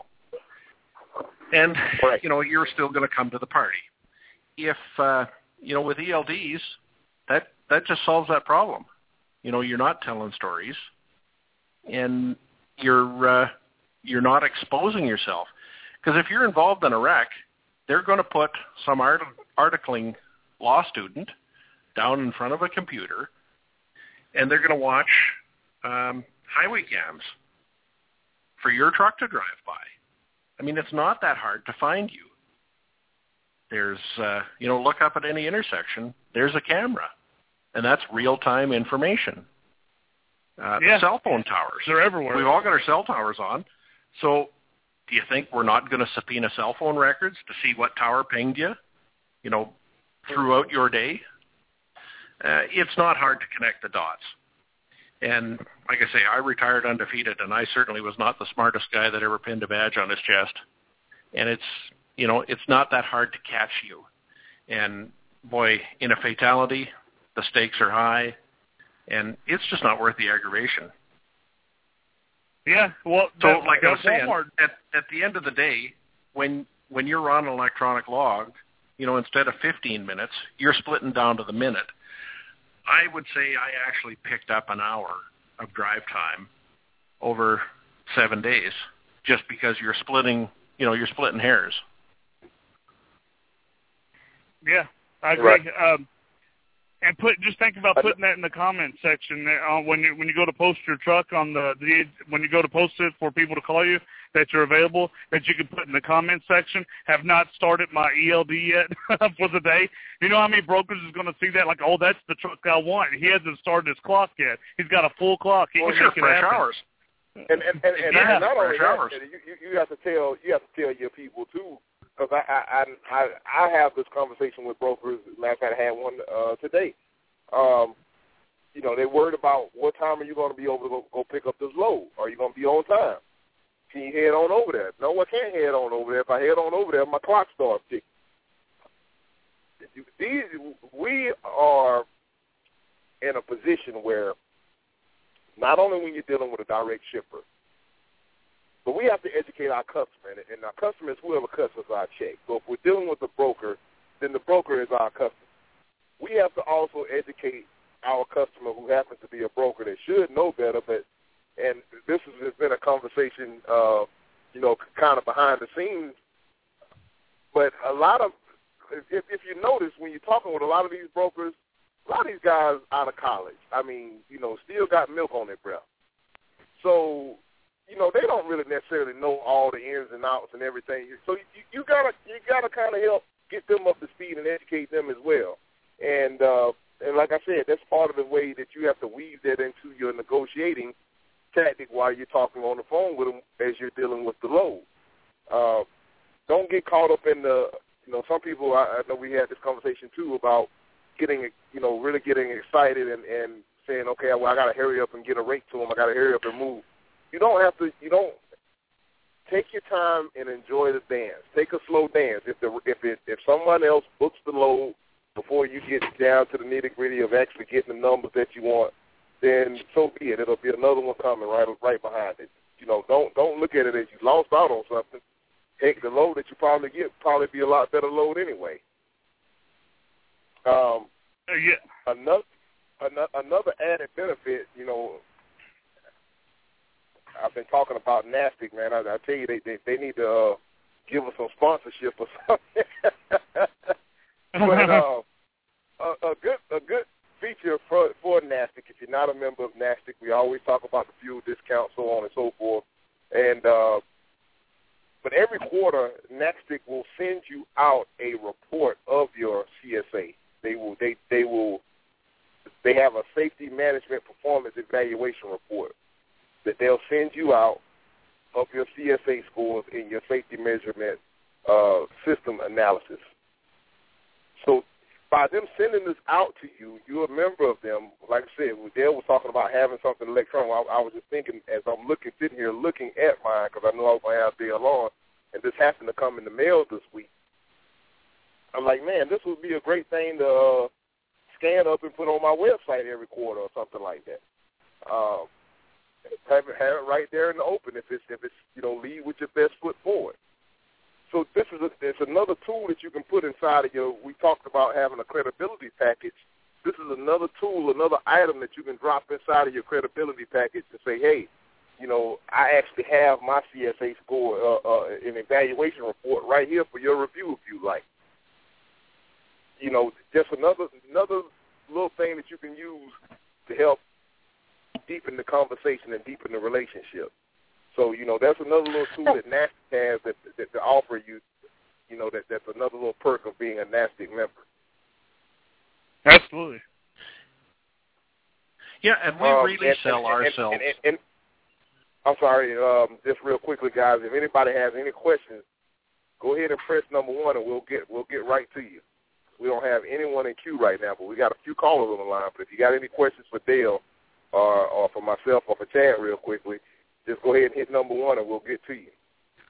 And, right. you know, you're still going to come to the party. If, uh, you know, with E L Ds, that, that just solves that problem. You know, you're not telling stories, and you're uh, you're not exposing yourself. Because if you're involved in a wreck, they're going to put some art- articling law student down in front of a computer, and they're going to watch um, highway cams for your truck to drive by. I mean, it's not that hard to find you. There's, uh, you know, look up at any intersection, there's a camera, and that's real-time information. Uh, yeah. The cell phone towers. They're everywhere. We've all got our cell towers on. So do you think we're not going to subpoena cell phone records to see what tower pinged you, you know, throughout your day? Uh, it's not hard to connect the dots. And like I say, I retired undefeated, and I certainly was not the smartest guy that ever pinned a badge on his chest. And it's, you know, it's not that hard to catch you. And, boy, in a fatality, the stakes are high, and it's just not worth the aggravation. Yeah, well, so like I was saying, at, at the end of the day, when when you're on an electronic log, you know, instead of fifteen minutes, you're splitting down to the minute. I would say I actually picked up an hour of drive time over seven days just because you're splitting, you know, you're splitting hairs. Yeah, I agree. Right. Um, and put just think about putting that in the comment section uh, when you when you go to post your truck on the, the when you go to post it for people to call you that you're available, that you can put in the comment section. Have not started my E L D yet for the day. You know how many brokers is going to see that? Like, oh, that's the truck I want. He hasn't started his clock yet. He's got a full clock. He well, can sure, make it fresh happen. hours. And and and, and, yeah, and not only that, hours. you, you have to tell you have to tell your people too. Because I, I I I have this conversation with brokers. Last night I had one uh, today. Um, you know, they're worried about what time are you going to be able to go, go pick up this load? Are you going to be on time? Can you head on over there? No, I can't head on over there. If I head on over there, my clock starts ticking. These, we are in a position where not only when you're dealing with a direct shipper, but we have to educate our customer, and, and our customer is whoever cuts us our check. So if we're dealing with a broker, then the broker is our customer. We have to also educate our customer who happens to be a broker that should know better, but and this has been a conversation, uh, you know, kind of behind the scenes. But a lot of, if, if you notice, when you're talking with a lot of these brokers, a lot of these guys out of college, I mean, you know, still got milk on their breath. So, you know, they don't really necessarily know all the ins and outs and everything. So you, you gotta you gotta kind of help get them up to speed and educate them as well. And uh, and like I said, that's part of the way that you have to weave that into your negotiating tactic while you're talking on the phone with them as you're dealing with the load. Uh, don't get caught up in the, you know, some people, I, I know we had this conversation too about getting, you know, really getting excited and, and saying, okay, well, I got to hurry up and get a rate to them. I got to hurry up and move. You don't have to, you don't, take your time and enjoy the dance. Take a slow dance. If the, if it, if someone else books the load before you get down to the nitty-gritty of actually getting the numbers that you want, then so be it. It'll be another one coming right right behind it. You know, don't don't look at it as you lost out on something. Take the load that you probably get, probably be a lot better load anyway. Um, uh, yeah. Another another added benefit, you know, I've been talking about NASTC, man. I, I tell you, they they, they need to uh, give us some sponsorship or something. but uh, a, a good a good feature for for NASTC, if you're not a member of NASTC, we always talk about the fuel discount, so on and so forth. And uh, but every quarter, NASTC will send you out a report of your C S A. They will they they will they have a safety management performance evaluation report that they'll send you out of your C S A scores in your safety measurement uh, system analysis. So by them sending this out to you, you're a member of them. Like I said, Dale was talking about having something electronic. I, I was just thinking as I'm looking, sitting here looking at mine, because I knew I was going to have Dale on, and this happened to come in the mail this week. I'm like, man, this would be a great thing to uh, scan up and put on my website every quarter or something like that. Um, have, it, have it right there in the open if it's, if it's, you know, lead with your best foot forward. So this is a, it's another tool that you can put inside of your, we talked about having a credibility package. This is another tool, another item that you can drop inside of your credibility package to say, hey, you know, I actually have my C S A score, uh, uh, an evaluation report right here for your review if you like. You know, just another another little thing that you can use to help deepen the conversation and deepen the relationship. So, you know, that's another little tool that NASTC has that, that to offer you, you know, that that's another little perk of being a NASTC member. Absolutely. Yeah, and we um, really and, sell and, ourselves. And, and, and, I'm sorry, um, just real quickly, guys, if anybody has any questions, go ahead and press number one, and we'll get we'll get right to you. We don't have anyone in queue right now, but we got a few callers on the line. But if you got any questions for Dale or, or for myself or for Chad real quickly, just go ahead and hit number one, and we'll get to you.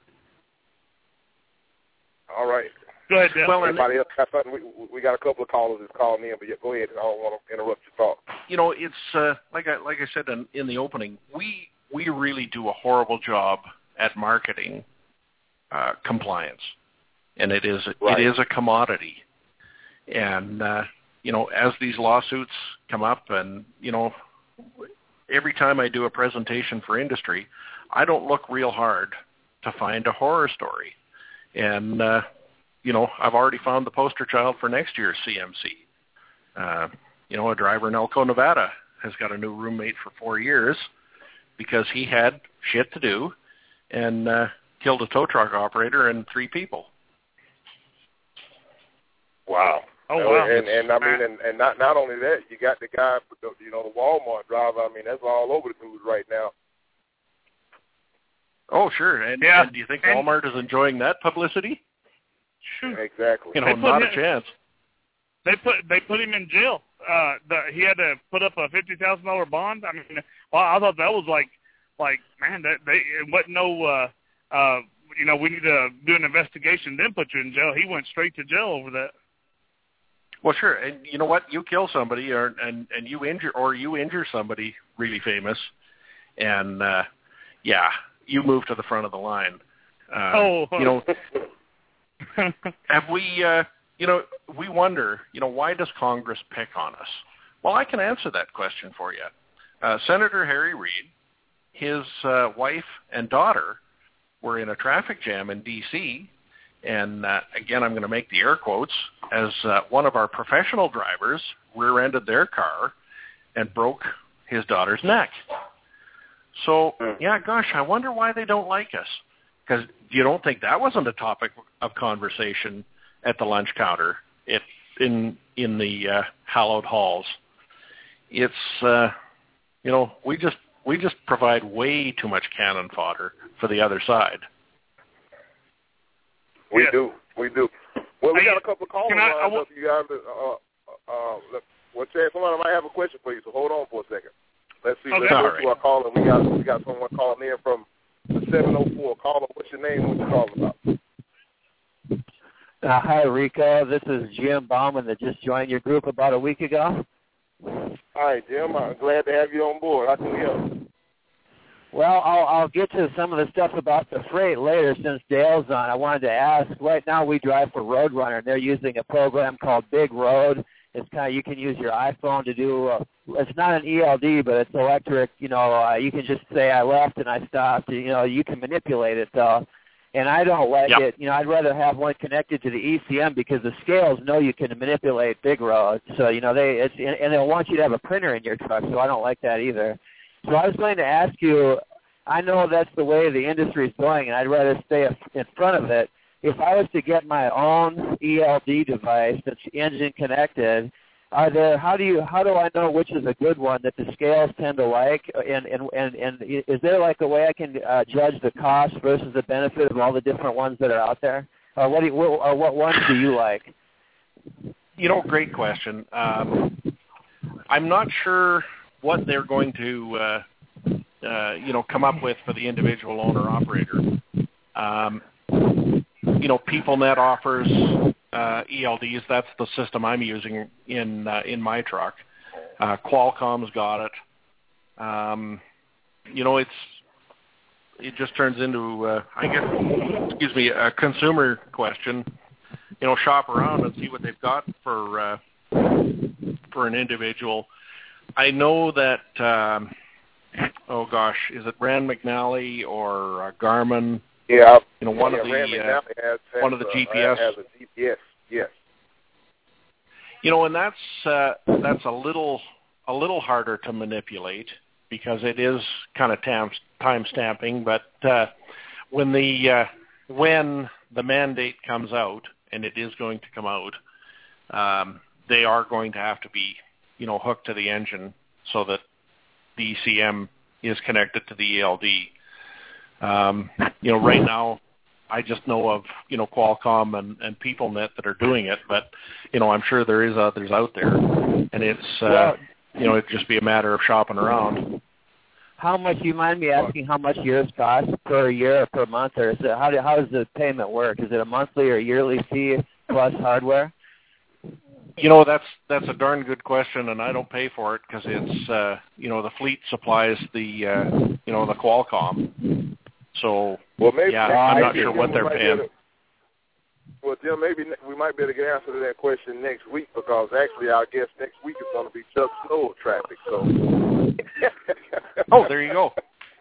All right. Go ahead, Dale. Well, Anybody else got something? We, we got a couple of callers that's calling in, but yeah, go ahead. I don't want to interrupt your talk. You know, it's uh, like I like I said in, in the opening, we we really do a horrible job at marketing uh, compliance, and it is Right. it is a commodity. And uh, you know, as these lawsuits come up, and you know, every time I do a presentation for industry, I don't look real hard to find a horror story. And, uh, you know, I've already found the poster child for next year's C M C. Uh, you know, a driver in Elko, Nevada has got a new roommate for four years because he had shit to do and uh, killed a tow truck operator and three people. Wow. Oh, wow. And, and I mean, and, and not not only that, you got the guy, you know, the Walmart driver. I mean, that's all over the news right now. Oh, sure. And, yeah. and do you think and, Walmart is enjoying that publicity? Shoot. Exactly. You know, not him, a chance. They put they put him in jail. Uh, the, he had to put up a fifty thousand dollar bond. I mean, well, I thought that was like, like man, that they it wasn't no, uh, uh, you know, we need to do an investigation, then put you in jail. He went straight to jail over that. Well, sure, and you know what? You kill somebody, or and and you injure, or you injure somebody really famous, and uh, yeah, you move to the front of the line. Uh, oh, you know, have we? Uh, you know, we wonder. You know, why does Congress pick on us? Well, I can answer that question for you. Uh, Senator Harry Reid, his uh, wife and daughter were in a traffic jam in D C, and uh, again, I'm going to make the air quotes, as uh, one of our professional drivers rear-ended their car and broke his daughter's neck. So, yeah, gosh, I wonder why they don't like us. Because you don't think that wasn't a topic of conversation at the lunch counter it, in in the uh, hallowed halls. It's, uh, you know, we just we just provide way too much cannon fodder for the other side. We yeah. do. We do. Well, we I, got a couple of callers I, I lined w- up. You guys, uh, uh, uh, well, Chad, somebody might have a question for you, so hold on for a second. Let's see. Okay. Let's go All to right. our caller. We got we got someone calling in from the seven oh four. Caller, what's your name? What you calling about? Uh, hi, Rico. This is Jim Bauman that just joined your group about a week ago. All right, Jim. I'm glad to have you on board. How can we help? Well, I'll, I'll get to some of the stuff about the freight later since Dale's on. I wanted to ask, right now we drive for Roadrunner, and they're using a program called Big Road. It's kind of, you can use your iPhone to do, uh, it's not an E L D, but it's electric. You know, uh, you can just say I left and I stopped. You know, you can manipulate it, though. And I don't like yep. it. You know, I'd rather have one connected to the E C M because the scales know you can manipulate Big Road. So, you know, they it's, and they'll want you to have a printer in your truck, so I don't like that either. So I was going to ask you, I know that's the way the industry is going, and I'd rather stay in front of it. If I was to get my own E L D device that's engine connected, are there? How do you? How do I know which is a good one that the scales tend to like? And and and, and is there like a way I can uh, judge the cost versus the benefit of all the different ones that are out there? Or what? Do you, or what ones do you like? You know, great question. Um, I'm not sure what they're going to, uh, uh, you know, come up with for the individual owner-operator. Um, you know, PeopleNet offers uh, E L Ds. That's the system I'm using in uh, in my truck. Uh, Qualcomm's got it. Um, you know, it's it just turns into, uh, I guess, excuse me, a consumer question. You know, shop around and see what they've got for uh, for an individual. I know that, um, oh gosh, is it Rand McNally or uh, Garmin? Yeah, you know, one yeah, of the Rand uh, McNally has, has, one of the uh, G P S. Has a G P S, yes. You know, and that's uh, that's a little a little harder to manipulate because it is kind of time time stamping. But uh, when the uh, when the mandate comes out, and it is going to come out, um, they are going to have to be, you know, hooked to the engine so that the E C M is connected to the E L D. Um, you know, right now, I just know of, you know, Qualcomm and, and PeopleNet that are doing it, but, you know, I'm sure there is others out there, and it's, uh, well, you know, it'd just be a matter of shopping around. How much, you mind me asking how much yours cost per year or per month, or is it, how, do, how does the payment work? Is it a monthly or yearly fee plus hardware? You know, that's that's a darn good question, and I don't pay for it because it's, uh, you know, the fleet supplies the, uh, you know, the Qualcomm. So, well, maybe, yeah, maybe, I'm not maybe sure what they're paying. To, well, Jim, maybe we might be able to get an answer to that question next week because actually our guest next week is going to be Chuck Snow of Traffic. So. Oh, there you go.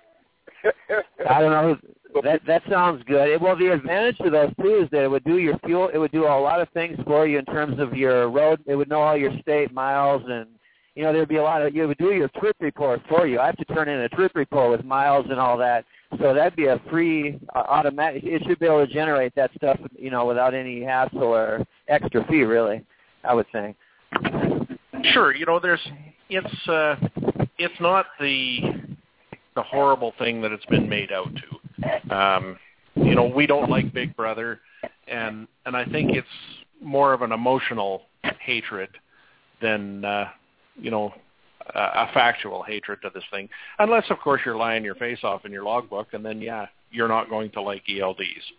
I don't know. That that sounds good. Well, the advantage to those too is that it would do your fuel. It would do a lot of things for you in terms of your road. It would know all your state miles, and you know there'd be a lot of. It would do your trip report for you. I have to turn in a trip report with miles and all that. So that'd be a free uh, automatic. It should be able to generate that stuff, you know, without any hassle or extra fee. Really, I would think. Sure. You know, there's it's uh, it's not the the horrible thing that it's been made out to. Um, you know, we don't like Big Brother, and and I think it's more of an emotional hatred than uh, you know a, a factual hatred to this thing. Unless, of course, you're lying your face off in your logbook, and then yeah, you're not going to like E L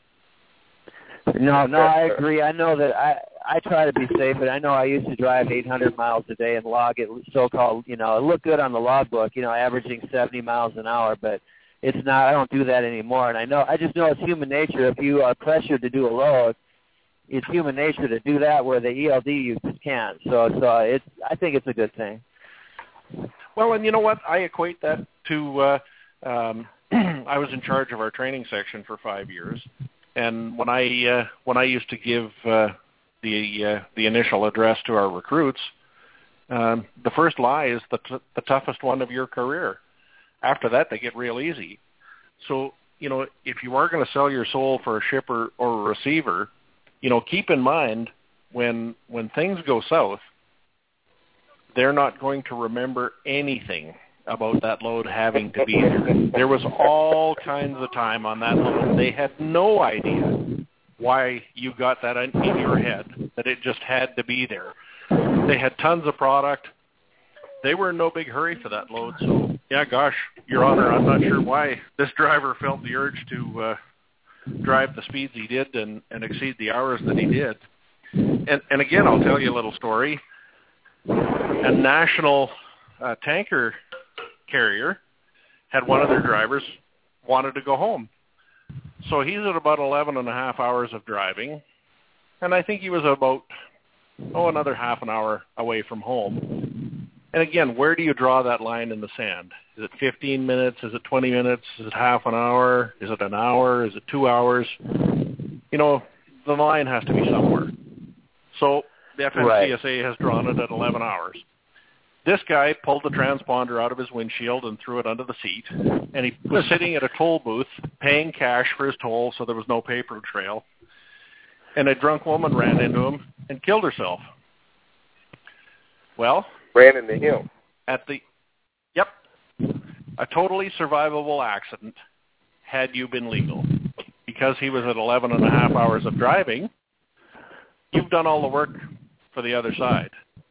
Ds. No, no, I agree. I know that I I try to be safe, but I know I used to drive eight hundred miles a day and log it, so-called, you know, it looked good on the logbook, you know, averaging seventy miles an hour, but it's not, I don't do that anymore. And I know, I just know it's human nature. If you are pressured to do a load, it's human nature to do that where the E L D you just can't. So, so it's I think it's a good thing. Well, and you know what? I equate that to uh, um, I was in charge of our training section for five years, and when I uh, when I used to give uh, the uh, the initial address to our recruits, um, the first lie is the t- the toughest one of your career. After that, they get real easy. So, you know, if you are going to sell your soul for a shipper or a receiver, you know, keep in mind when when things go south, they're not going to remember anything about that load having to be there. There was all kinds of time on that load. They had no idea why you got that in your head, that it just had to be there. They had tons of product. They were in no big hurry for that load. So, yeah, gosh, Your Honor, I'm not sure why this driver felt the urge to uh, drive the speeds he did and, and exceed the hours that he did. And, and again, I'll tell you a little story. A national uh, tanker carrier had one of their drivers wanted to go home. So he's at about eleven and a half hours of driving, and I think he was about, oh, another half an hour away from home. And again, where do you draw that line in the sand? Is it fifteen minutes? Is it twenty minutes? Is it half an hour? Is it an hour? Is it two hours? You know, the line has to be somewhere. So the F M C S A right. has drawn it at eleven hours. This guy pulled the transponder out of his windshield and threw it under the seat, and he was sitting at a toll booth paying cash for his toll, so there was no paper trail. And a drunk woman ran into him and killed herself. Well, ran into him. At the, yep, a totally survivable accident had you been legal. Because he was at eleven and a half hours of driving, you've done all the work for the other side.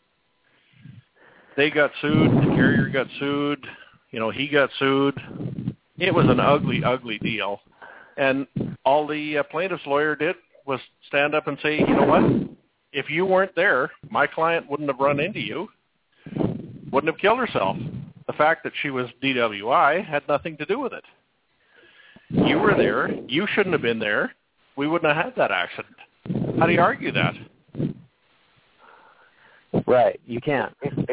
They got sued, the carrier got sued, you know, he got sued. It was an ugly, ugly deal. And all the uh, plaintiff's lawyer did was stand up and say, you know what, if you weren't there, my client wouldn't have run into you, wouldn't have killed herself. The fact that she was D W I had nothing to do with it. You were there, you shouldn't have been there, we wouldn't have had that accident. How do you argue that? Right, you can't.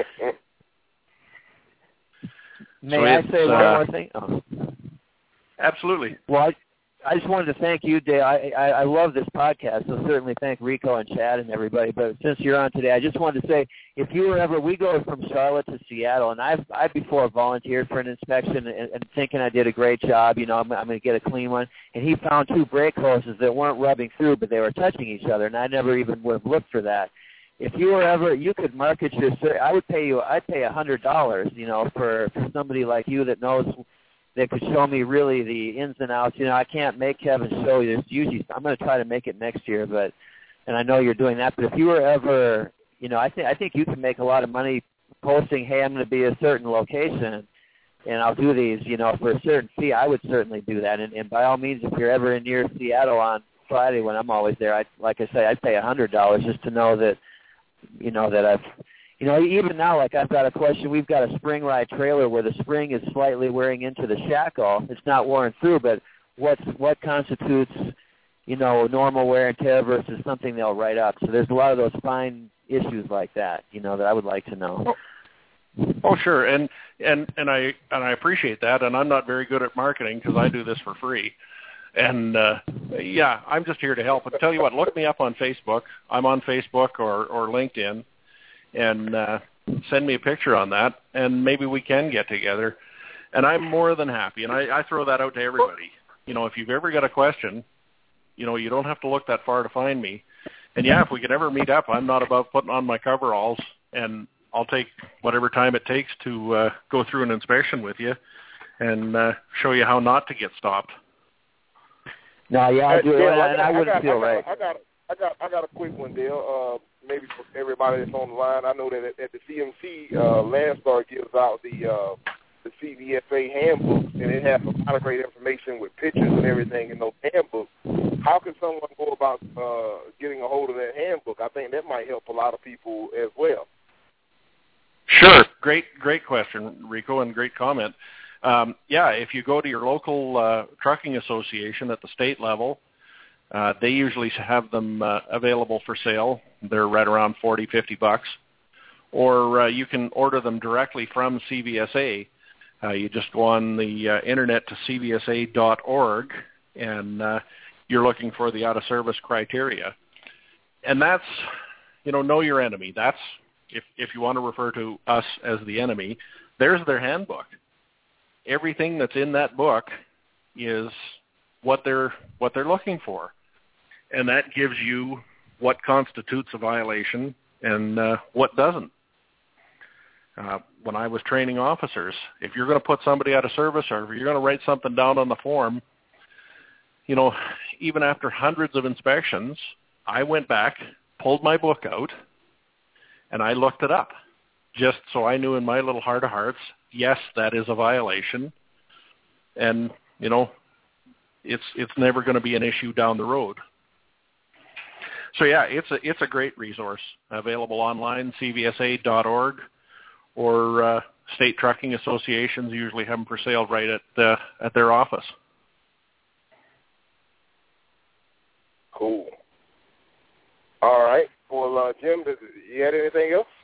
May so I say one uh, more thing? Oh. Absolutely. Well, I, I just wanted to thank you, Dale. I, I, I love this podcast, so certainly thank Rico and Chad and everybody. But since you're on today, I just wanted to say, if you were ever, we go from Charlotte to Seattle, and I've I before volunteered for an inspection and, and thinking I did a great job. You know, I'm, I'm going to get a clean one. And he found two brake hoses that weren't rubbing through, but they were touching each other, and I never even would have looked for that. If you were ever, you could market your, I would pay you, I'd pay a hundred dollars, you know, for, for somebody like you that knows, that could show me really the ins and outs. You know, I can't make Kevin show you. There's usually, I'm going to try to make it next year, but, and I know you're doing that. But if you were ever, you know, I think I think you can make a lot of money posting, hey, I'm going to be a certain location, and I'll do these, you know, for a certain fee. I would certainly do that. And, and by all means, if you're ever in near Seattle on Friday when I'm always there, I like I say, I'd pay a hundred dollars just to know that. You know, that I've, you know, even now, like I've got a question. We've got a spring ride trailer where the spring is slightly wearing into the shackle. It's not worn through, but what's, what constitutes, you know, normal wear and tear versus something they'll write up. So there's a lot of those fine issues like that, you know, that I would like to know. Oh, oh sure. And, and, and I, and I appreciate that. And I'm not very good at marketing because I do this for free. And, uh, yeah, I'm just here to help. But tell you what, look me up on Facebook. I'm on Facebook or, or LinkedIn, and uh, send me a picture on that, and maybe we can get together. And I'm more than happy. And I, I throw that out to everybody. You know, if you've ever got a question, you know, you don't have to look that far to find me. And, yeah, if we could ever meet up, I'm not above putting on my coveralls, and I'll take whatever time it takes to uh, go through an inspection with you and uh, show you how not to get stopped. No, yeah, I do, Dale, and I, got, I wouldn't I got, feel I got, right. I got, I got, I got a quick one, Dale. Uh, maybe for everybody that's on the line, I know that at, at the C M C, uh, Landstar gives out the uh, the C V F A handbook, and it has a lot of great information with pictures and everything in those handbooks. How can someone go about uh, getting a hold of that handbook? I think that might help a lot of people as well. Sure. Great, great question, Rico, and great comment. Um, yeah, if you go to your local uh, trucking association at the state level, Uh, they usually have them uh, available for sale. They're right around forty, fifty bucks. Or uh, you can order them directly from C V S A. Uh, you just go on the uh, internet to c v s a dot org, and uh, you're looking for the out-of-service criteria. And that's, you know, know your enemy. That's, if, if you want to refer to us as the enemy, there's their handbook. Everything that's in that book is what they're what they're looking for. And that gives you what constitutes a violation and uh, what doesn't. Uh, when I was training officers, if you're going to put somebody out of service or if you're going to write something down on the form, you know, even after hundreds of inspections, I went back, pulled my book out, and I looked it up just so I knew in my little heart of hearts, yes, that is a violation. And, you know, it's it's never going to be an issue down the road. So, yeah, it's a, it's a great resource available online, c v s a dot org. Or uh, state trucking associations usually have them for sale right at uh, at their office. Cool. All right. Well, uh, Jim, did you had anything else?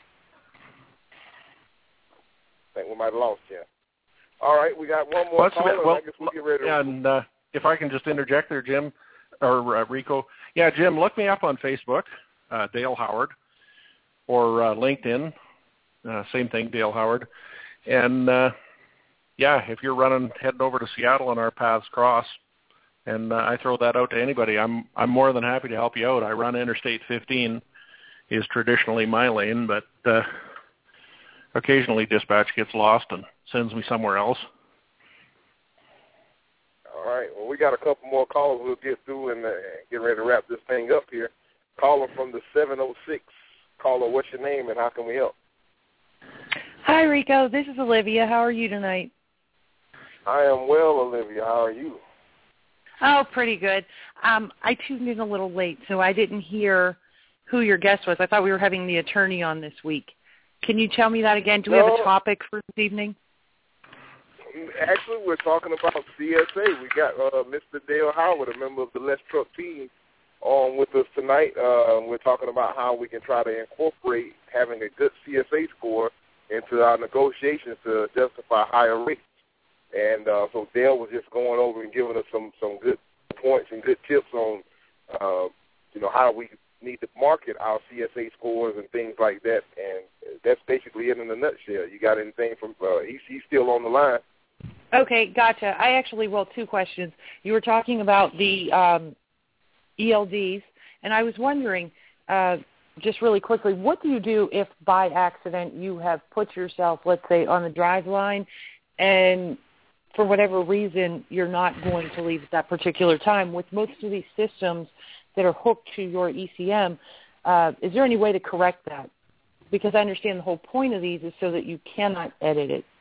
I think we might have lost you. All right, we got one more well, call, and well, I guess we'll get ready to... And uh, if I can just interject there, Jim, or uh, Rico. Yeah, Jim, look me up on Facebook, uh, Dale Howard, or uh, LinkedIn. Uh, same thing, Dale Howard. And, uh, yeah, if you're running, heading over to Seattle and our paths cross, and uh, I throw that out to anybody, I'm I'm more than happy to help you out. I run Interstate fifteen, is traditionally my lane, but uh, occasionally dispatch gets lost and sends me somewhere else. All right. Well, we got a couple more calls we'll get through and uh, get ready to wrap this thing up here. Caller from the seven oh six. Caller, what's your name and how can we help? Hi, Rico. This is Olivia. How are you tonight? I am well, Olivia. How are you? Oh, pretty good. Um, I tuned in a little late, so I didn't hear who your guest was. I thought we were having the attorney on this week. Can you tell me that again? Do we no. have a topic for this evening? Actually, we're talking about C S A. We got uh, Mister Dale Howard, a member of the Let's Truck team, on with us tonight. Uh, we're talking about how we can try to incorporate having a good C S A score into our negotiations to justify higher rates. And uh, so Dale was just going over and giving us some, some good points and good tips on, uh, you know, how we need to market our C S A scores and things like that. And that's basically it in a nutshell. You got anything from uh, – he's, he's still on the line. Okay, gotcha. I actually, well, two questions. You were talking about the um, E L Ds, and I was wondering uh, – just really quickly, what do you do if by accident you have put yourself, let's say, on the drive line and for whatever reason you're not going to leave at that particular time? With most of these systems that are hooked to your E C M, uh, is there any way to correct that? Because I understand the whole point of these is so that you cannot edit it.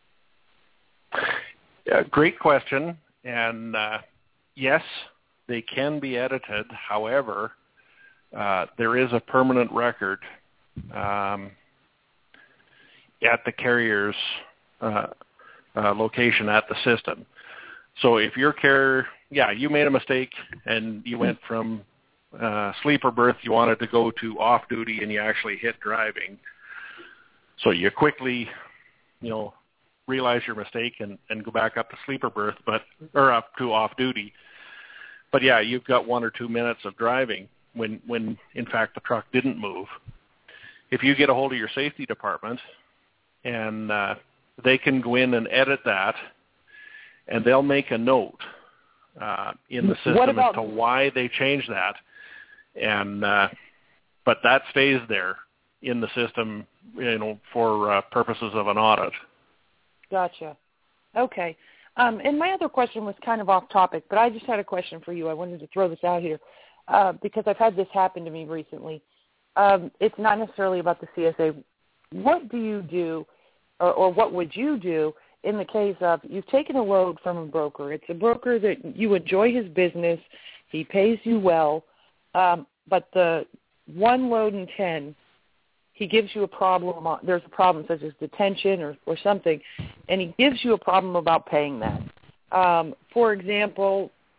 Yeah, great question. And uh, yes, they can be edited. However, Uh, there is a permanent record um, at the carrier's uh, uh, location at the system. So if your carrier, yeah, you made a mistake and you went from uh, sleeper berth, you wanted to go to off-duty and you actually hit driving. So you quickly, you know, realize your mistake and, and go back up to sleeper berth, but or up to off-duty. But, yeah, you've got one or two minutes of driving. When, when in fact, the truck didn't move. If you get a hold of your safety department and uh, they can go in and edit that, and they'll make a note uh, in the system about, as to why they changed that. And uh, but that stays there in the system, you know, for uh, purposes of an audit. Gotcha. Okay. Um, and my other question was kind of off topic, but I just had a question for you. I wanted to throw this out here. Uh, because I've had this happen to me recently. Um, it's not necessarily about the C S A. What do you do, or, or what would you do in the case of you've taken a load from a broker? It's a broker that you enjoy his business. He pays you well. Um, but the one load in ten, he gives you a problem. There's a problem such as detention or, or something, and he gives you a problem about paying that. Um, for example,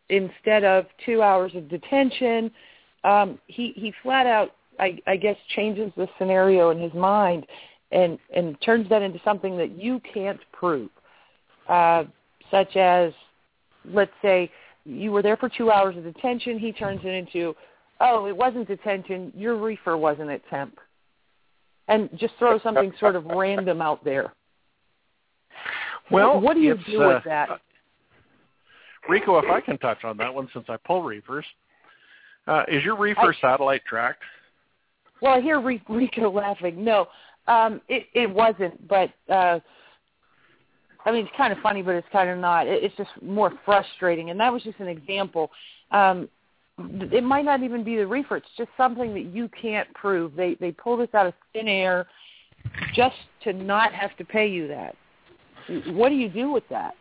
instead of two hours of detention, um, he, he flat out, I, I guess, changes the scenario in his mind and, and turns that into something that you can't prove, uh, such as, let's say, you were there for two hours of detention. He turns it into, oh, it wasn't detention. Your reefer wasn't at temp. And just throw something sort of random out there. Well, what do you it's, do with uh, that? Uh, Rico, if I can touch on that one since I pull reefers, uh, is your reefer I, satellite tracked? Well, I hear Rico laughing. No, um, it, it wasn't, but uh, I mean, it's kind of funny, but it's kind of not. It, it's just more frustrating, and that was just an example. Um, it might not even be the reefer. It's just something that you can't prove. They they pull this out of thin air just to not have to pay you that. What do you do with that?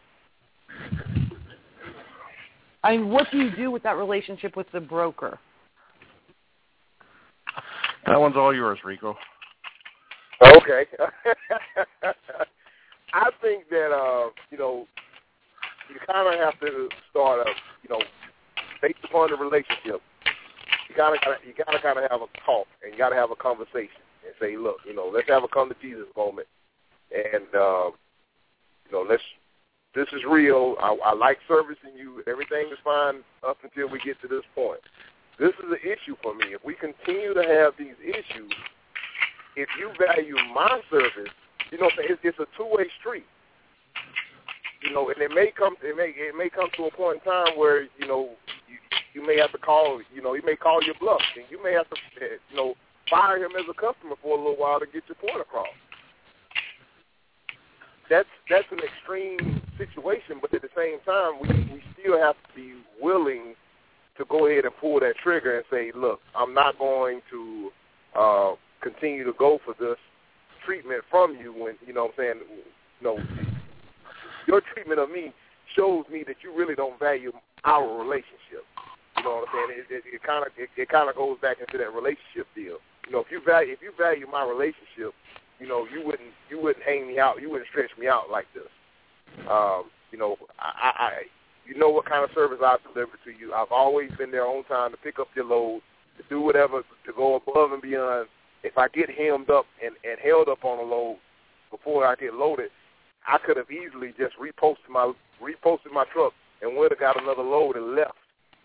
I mean, what do you do with that relationship with the broker? That one's all yours, Rico. Okay. I think that, uh, you know, you kind of have to start, a, you know, based upon the relationship, you gotta, gotta you gotta kind of have a talk and you gotta have a conversation and say, look, you know, let's have a come to Jesus moment, and uh, you know, let's. This is real. I, I like servicing you. Everything is fine up until we get to this point. This is an issue for me. If we continue to have these issues, if you value my service, you know, it's, it's a two-way street. You know, and it may come, it may, it may come to a point in time where you know, you, you may have to call, you know, he may call your bluff, and you may have to, you know, fire him as a customer for a little while to get your point across. That's that's an extreme situation, but at the same time, we, we still have to be willing to go ahead and pull that trigger and say, look, I'm not going to uh, continue to go for this treatment from you when, you know what I'm saying, you know, your treatment of me shows me that you really don't value our relationship. You know what I'm saying? It, it, it kind of it, it kind of goes back into that relationship deal. You know, if you value if you value my relationship, you know, you wouldn't you wouldn't hang me out. You wouldn't stretch me out like this. Um, you know, I, I you know what kind of service I deliver to you. I've always been there on time to pick up your load, to do whatever, to go above and beyond. If I get hemmed up and, and held up on a load before I get loaded, I could have easily just reposted my reposted my truck and would have got another load and left.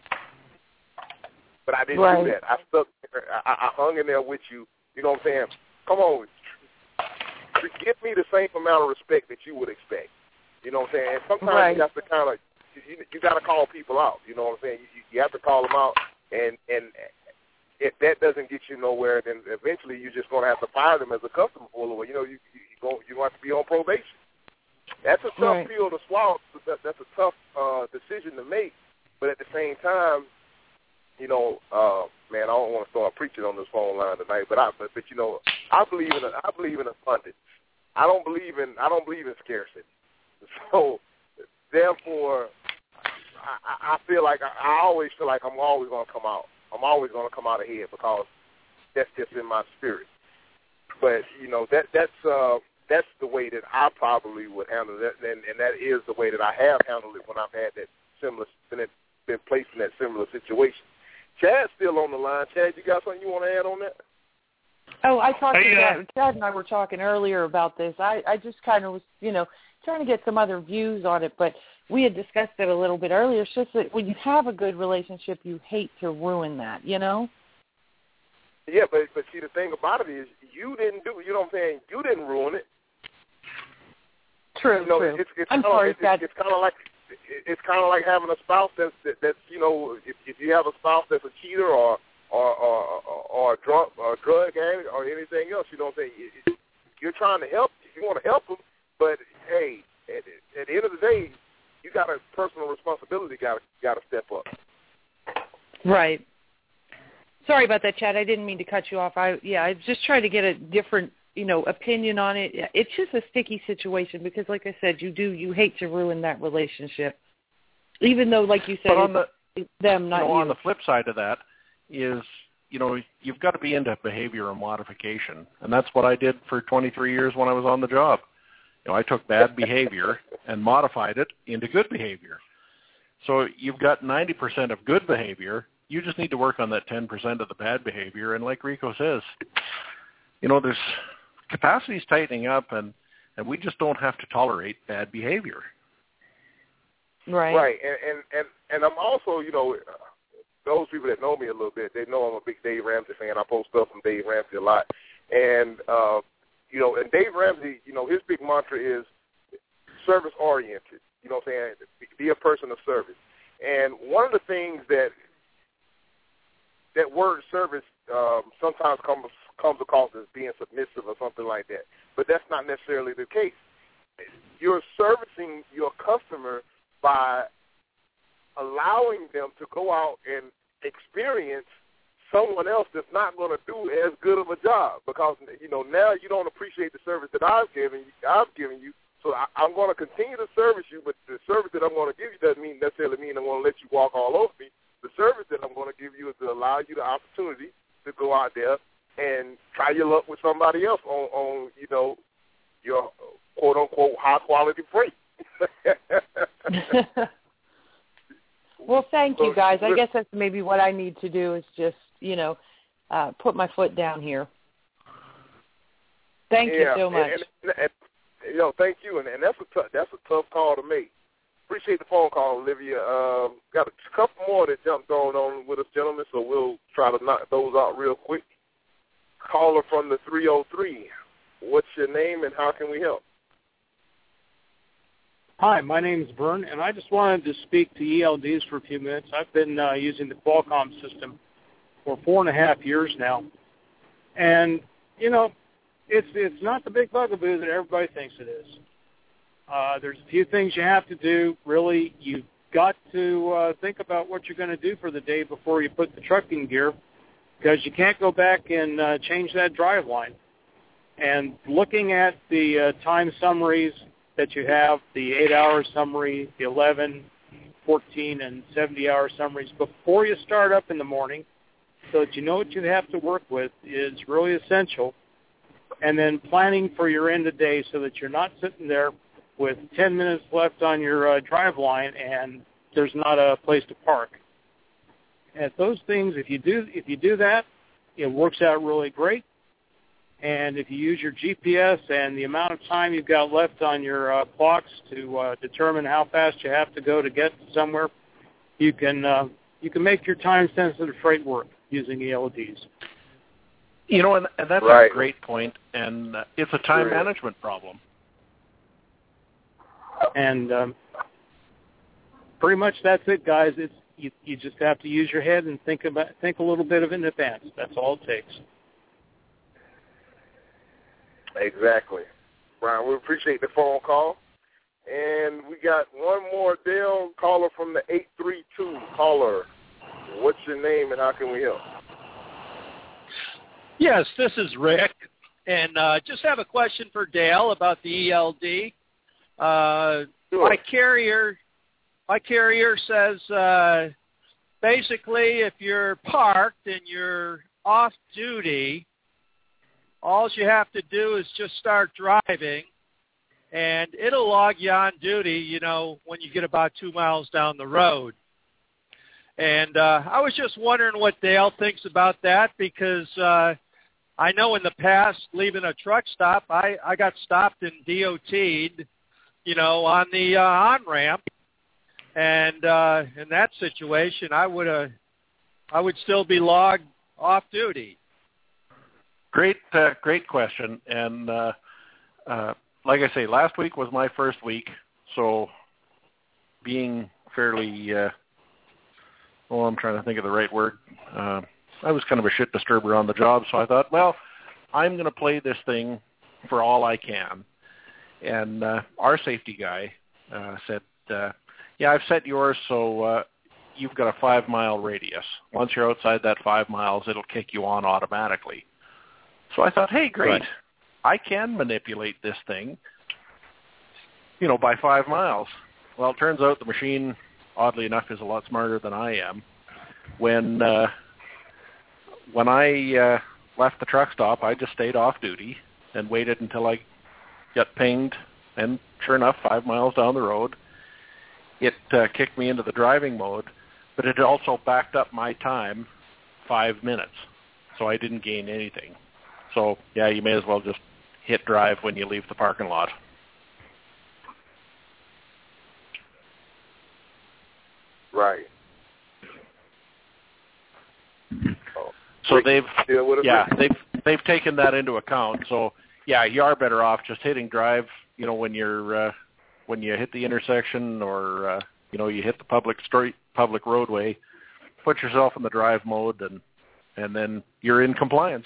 But I didn't right. do that. I stuck there. I, I hung in there with you. You know what I'm saying? Come on. Give me the same amount of respect that you would expect. You know what I'm saying? And sometimes right. you have to kind of, you, you got to call people out. You know what I'm saying? You, you have to call them out, and and if that doesn't get you nowhere, then eventually you're just going to have to fire them as a customer for a little while. You know, you you go you have to be on probation. That's a tough right. pill to swallow. That, that's a tough uh, decision to make. But at the same time, you know, uh, man, I don't want to start preaching on this phone line tonight, but I but, but you know, I believe in a, I believe in abundance. I don't believe in I don't believe in scarcity. So therefore, I, I feel like I, I always feel like I'm always going to come out. I'm always going to come out ahead because that's just in my spirit. But you know that that's uh, that's the way that I probably would handle it, and, and that is the way that I have handled it when I've had that similar been, been placed in that similar situation. Chad's still on the line. Chad, you got something you want to add on that? Oh, I talked hey, to uh, Chad. Chad and I were talking earlier about this. I, I just kind of was, you know, trying to get some other views on it, but we had discussed it a little bit earlier. It's just that when you have a good relationship, you hate to ruin that, you know? Yeah, but but see, the thing about it is you didn't do, you know what I'm saying, you didn't ruin it. True, you know, true. It's, it's I'm kinda, sorry, it's, Chad. It's kind of like it's kind of like having a spouse that's that's you know, if, if you have a spouse that's a cheater or or or, or a drunk or a drug addict or anything else, you know what I'm saying. It, it, you're trying to help, you want to help them, but hey, at, at the end of the day, you got a personal responsibility. Got got to step up. Right. Sorry about that, Chad. I didn't mean to cut you off. I yeah, I was just trying to get a different, you know, opinion on it. It's just a sticky situation because, like I said, you do you hate to ruin that relationship, even though, like you said, But on the, it's them, not you know, you. on the flip side of that is, you know, you've got to be into behavioral modification, and that's what I did for twenty-three years when I was on the job. You know, I took bad behavior and modified it into good behavior. So you've got ninety percent of good behavior. You just need to work on that ten percent of the bad behavior. And like Rico says, you know, there's capacity's tightening up, and, and we just don't have to tolerate bad behavior. Right. Right. And, and, and, and I'm also, you know, those people that know me a little bit, they know I'm a big Dave Ramsey fan. I post stuff from Dave Ramsey a lot. And, uh, you know, and Dave Ramsey, you know, his big mantra is service-oriented. You know what I'm saying? Be a person of service. And one of the things that that word service um, sometimes comes comes across as being submissive or something like that. But that's not necessarily the case. You're servicing your customer by allowing them to go out and experience someone else that's not going to do as good of a job, because, you know, now you don't appreciate the service that I've given you, I've given you. So I, I'm going to continue to service you, but the service that I'm going to give you doesn't mean necessarily mean I'm going to let you walk all over me. The service that I'm going to give you is to allow you the opportunity to go out there and try your luck with somebody else on, on you know, your quote-unquote high-quality freight. Well, thank so, you, guys. I guess that's maybe what I need to do is just, you know, uh, put my foot down here. Thank yeah, you so much. And, and, and, you know, thank you, and, and that's a tough, that's a tough call to make. Appreciate the phone call, Olivia. Um, got a couple more that jumped on on with us, gentlemen, so we'll try to knock those out real quick. Caller from the three oh three. What's your name and how can we help? Hi, my name is Vern, and I just wanted to speak to E L Ds for a few minutes. I've been uh, using the Qualcomm system for four and a half years now, and, you know, it's it's not the big bugaboo that everybody thinks it is. Uh, there's a few things you have to do. Really, you've got to uh, think about what you're going to do for the day before you put the truck in gear, because you can't go back and uh, change that drive line. And looking at the uh, time summaries that you have, the eight-hour summary, the eleven, fourteen, and seventy-hour summaries before you start up in the morning, so that you know what you have to work with, is really essential. And then planning for your end of day so that you're not sitting there with ten minutes left on your uh, drive line and there's not a place to park. And those things, if you do if you do that, it works out really great. And if you use your G P S and the amount of time you've got left on your uh, clocks to uh, determine how fast you have to go to get somewhere, you can uh, you can make your time-sensitive freight work using E L Ds. You know, and, and that's right. a great point, and uh, it's a time sure. management problem. And um, pretty much that's it, guys. It's you, you just have to use your head and think about think a little bit of it in advance. That's all it takes. Exactly. Brian, we appreciate the phone call. And we got one more Dale caller from the eight three two caller. What's your name and how can we help? Yes, this is Rick. And uh, just have a question for Dale about the E L D. Uh, sure. My carrier, my carrier says uh, basically if you're parked and you're off duty, all you have to do is just start driving, and it'll log you on duty, you know, when you get about two miles down the road. And uh, I was just wondering what Dale thinks about that, because uh, I know in the past, leaving a truck stop, I, I got stopped and D O T'd, you know, on the uh, on-ramp. And uh, in that situation, I would uh, I would still be logged off duty. Great, uh, great question. And uh, uh, like I say, last week was my first week, so being fairly, uh, well, I'm trying to think of the right word. Uh, I was kind of a shit disturber on the job, so I thought, well, I'm going to play this thing for all I can. And uh, our safety guy uh, said, uh, yeah, I've set yours so uh, you've got a five-mile radius. Once you're outside that five miles, it'll kick you on automatically. So I thought, hey, great, right. I can manipulate this thing, you know, by five miles. Well, it turns out the machine, oddly enough, is a lot smarter than I am. When uh, when I uh, left the truck stop, I just stayed off duty and waited until I got pinged, and sure enough, five miles down the road, it uh, kicked me into the driving mode, but it also backed up my time five minutes, so I didn't gain anything. So, yeah, you may as well just hit drive when you leave the parking lot. Right. Oh. So they've yeah they've they've taken that into account. So yeah, you are better off just hitting drive. You know, when you're uh, when you hit the intersection or uh, you know you hit the public street, public roadway, put yourself in the drive mode, and and then you're in compliance.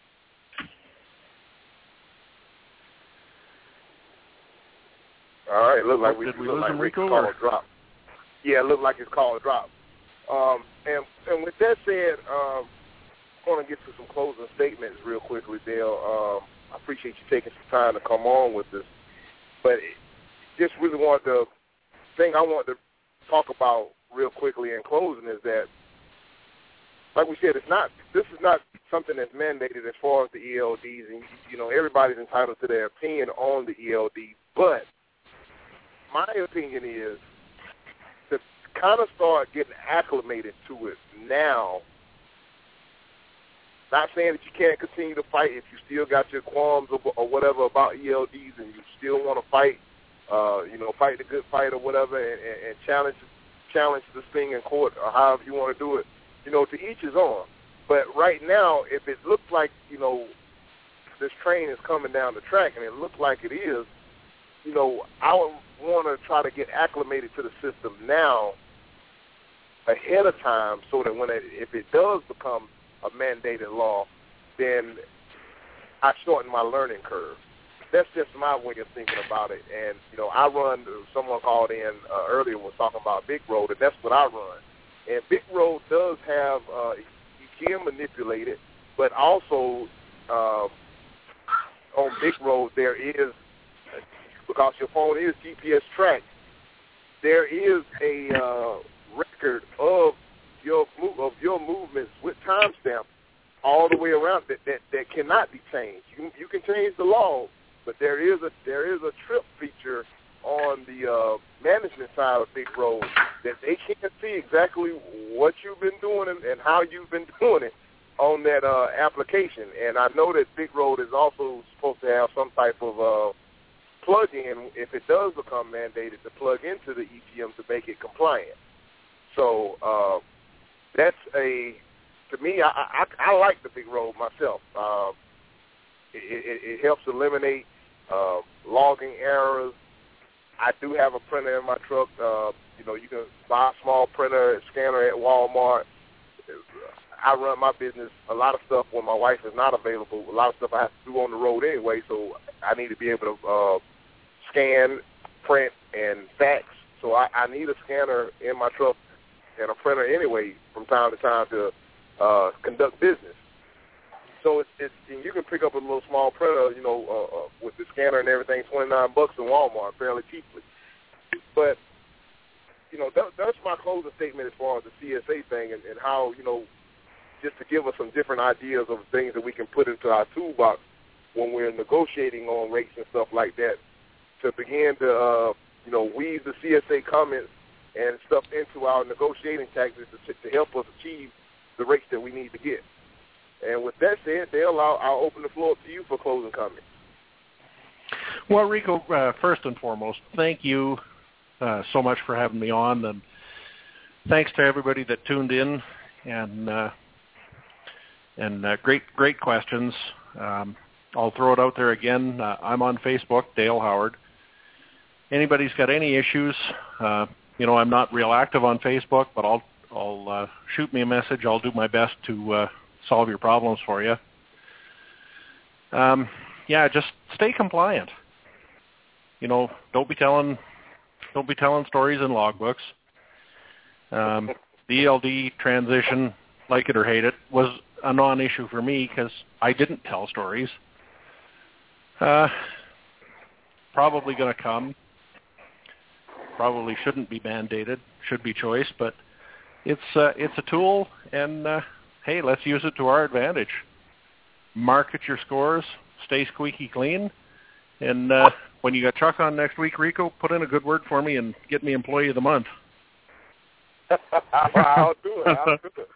All right, look like we, Did we look lose like him, Rick's Rico? call Or? drop. Yeah, it looked like his call dropped. Um, and and with that said, um, I want to get to some closing statements real quickly, Dale. Um, I appreciate you taking some time to come on with us, but it, just really want the thing I want to talk about real quickly in closing is that, like we said, it's not this is not something that's mandated as far as the E L Ds, and you know everybody's entitled to their opinion on the E L D. But my opinion is to kind of start getting acclimated to it now. Not saying that you can't continue to fight if you still got your qualms or, or whatever about E L Ds and you still want to fight, uh, you know, fight the good fight or whatever, and, and, and challenge challenge this thing in court or however you want to do it. You know, to each his own. But right now, if it looks like, you know, this train is coming down the track, and it looks like it is, you know, I would want to try to get acclimated to the system now ahead of time so that when it, if it does become a mandated law, then I shorten my learning curve. That's just my way of thinking about it. And, you know, I run, someone called in uh, earlier was talking about Big Road, and that's what I run. And Big Road does have, uh, you can manipulate it, but also uh, on Big Road there is, because your phone is G P S tracked, there is a uh, record of your of your movements with timestamp all the way around that, that that cannot be changed. You you can change the law, but there is a there is a trip feature on the uh, management side of Big Road that they can't see exactly what you've been doing and, and how you've been doing it on that uh, application. And I know that Big Road is also supposed to have some type of uh, plug-in, if it does become mandated, to plug into the E T M to make it compliant. So uh, that's a, to me, I, I, I like the Big Road myself. Uh, it, it, it helps eliminate uh, logging errors. I do have a printer in my truck. Uh, you know, you can buy a small printer, scanner at Walmart. I run my business, a lot of stuff when my wife is not available, a lot of stuff I have to do on the road anyway, so I need to be able to uh, scan, print, and fax. So I, I need a scanner in my truck and a printer anyway from time to time to uh, conduct business. So it's, it's and you can pick up a little small printer, you know, uh, uh, with the scanner and everything, twenty-nine bucks in Walmart, fairly cheaply. But, you know, that, that's my closing statement as far as the C S A thing and, and how, you know, just to give us some different ideas of things that we can put into our toolbox when we're negotiating on rates and stuff like that, to begin to, uh, you know, weave the C S A comments and stuff into our negotiating tactics to, to help us achieve the rates that we need to get. And with that said, Dale, I'll, I'll open the floor to you for closing comments. Well, Rico, uh, first and foremost, thank you uh, so much for having me on, and thanks to everybody that tuned in, and uh, and uh, great great questions. Um, I'll throw it out there again. Uh, I'm on Facebook, Dale Howard. Anybody's got any issues, uh, you know, I'm not real active on Facebook, but I'll I'll uh, shoot me a message. I'll do my best to uh, solve your problems for you. Um, yeah, just stay compliant. You know, don't be telling don't be telling stories in logbooks. Um, the E L D transition, like it or hate it, was a non-issue for me because I didn't tell stories. Uh, probably going to come. Probably shouldn't be mandated. Should be choice, but it's uh, it's a tool, and uh, hey, let's use it to our advantage. Market your scores, stay squeaky clean, And uh, when you got Chuck on next week, Rico, put in a good word for me and get me Employee of the Month. I'll do it. I'll do it.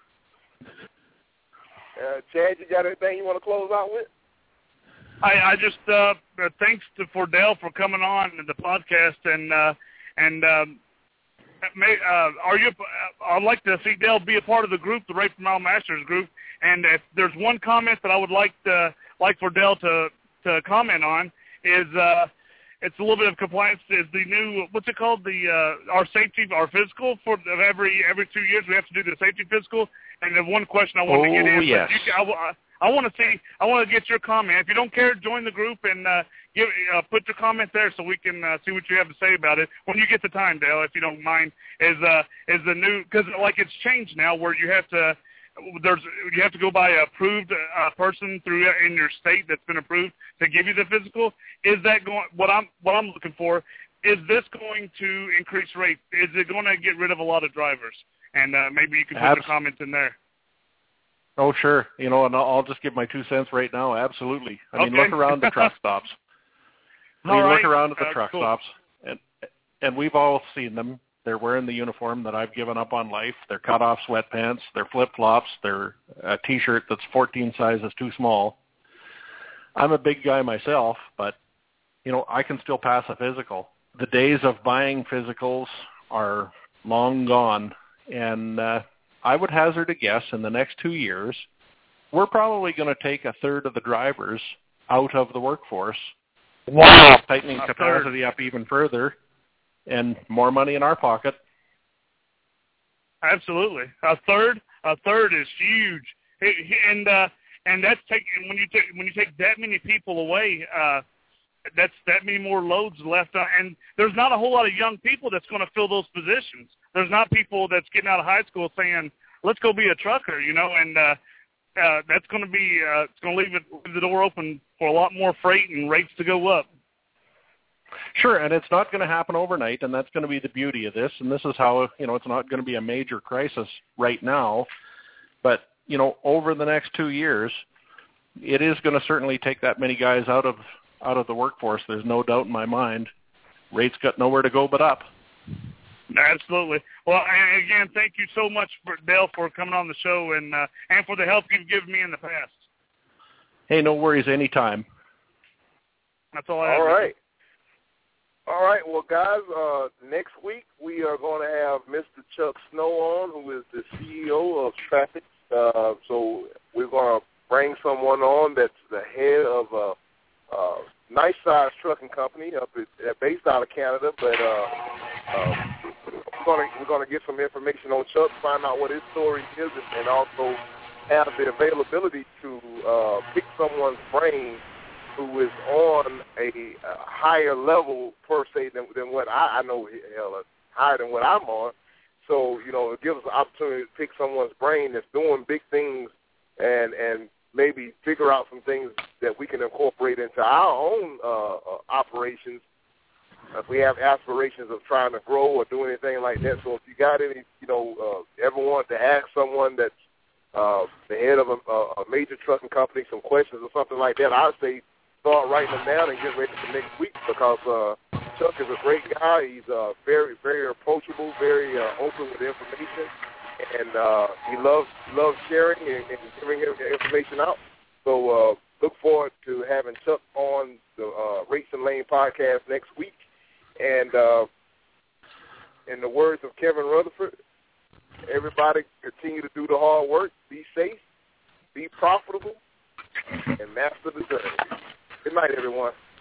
Uh, Chad, you got anything you want to close out with? I, I just uh, thanks to for Dale for coming on the podcast, and uh, and um, may, uh, are you? I'd like to see Dale be a part of the group, the Race for Mile Masters group. And if there's one comment that I would like to like for Dale to to comment on is uh, it's a little bit of compliance. Is the new what's it called the uh, our safety our physical for every every two years we have to do the safety physical. And the one question I want oh, to get in, yes. you, I, I, I want to see, I want to get your comment. If you don't care, join the group and uh, give, uh, put your comment there so we can uh, see what you have to say about it when you get the time, Dale. If you don't mind, is uh, is the new because like it's changed now where you have to there's you have to go by an approved uh, person through in your state that's been approved to give you the physical. Is that going? What I'm what I'm looking for is this going to increase rates? Is it going to get rid of a lot of drivers? And uh, maybe you can put Abs- a comment in there. Oh, sure. You know, and I'll, I'll just give my two cents right now. Absolutely. I mean, okay. look around the truck stops. I mean, all right. look around at the uh, truck cool. stops, and and we've all seen them. They're wearing the uniform that I've given up on life. They're cut-off sweatpants. They're flip-flops. They're a T-shirt that's fourteen sizes too small. I'm a big guy myself, but, you know, I can still pass a physical. The days of buying physicals are long gone. And uh, I would hazard a guess in the next two years, we're probably going to take a third of the drivers out of the workforce. Wow. Tightening a capacity third. up even further and more money in our pocket. Absolutely. A third, a third is huge. It, and uh, and that's taking when you take when you take that many people away, uh, that's that many more loads left. Uh, and there's not a whole lot of young people that's going to fill those positions. There's not people that's getting out of high school saying, let's go be a trucker, you know, and uh, uh, that's going to be, uh, it's going to leave, it, leave the door open for a lot more freight and rates to go up. Sure, and it's not going to happen overnight, and that's going to be the beauty of this, and this is how, you know, it's not going to be a major crisis right now, but, you know, over the next two years, it is going to certainly take that many guys out of out of the workforce. There's no doubt in my mind. Rates got nowhere to go but up. Absolutely. Well, and again, thank you so much, for Dale, for coming on the show and uh, and for the help you've given me in the past. Hey, no worries, anytime. That's all I have. All right. All right. Well, guys, uh, next week we are going to have Mister Chuck Snow on, who is the C E O of Traffic. Uh, so we're going to bring someone on that's the head of a, a nice-sized trucking company up at, based out of Canada, but uh, uh, we're going to get some information on Chuck, find out what his story is, and also have the availability to uh, pick someone's brain who is on a, a higher level, per se, than, than what I, I know, hell, higher than what I'm on. So, you know, it gives us an opportunity to pick someone's brain that's doing big things and, and maybe figure out some things that we can incorporate into our own uh, uh, operations if we have aspirations of trying to grow or do anything like that. So if you got any, you know, uh, ever want to ask someone that's uh, the head of a, a major trucking company some questions or something like that, I would say start writing them down and get ready for next week, because uh, Chuck is a great guy. He's uh, very, very approachable, very uh, open with information, and uh, he loves loves sharing and, and giving information out. So uh, look forward to having Chuck on the uh, Racing Lane podcast next week. And uh, in the words of Kevin Rutherford, everybody continue to do the hard work, be safe, be profitable, and master the journey. Good night, everyone.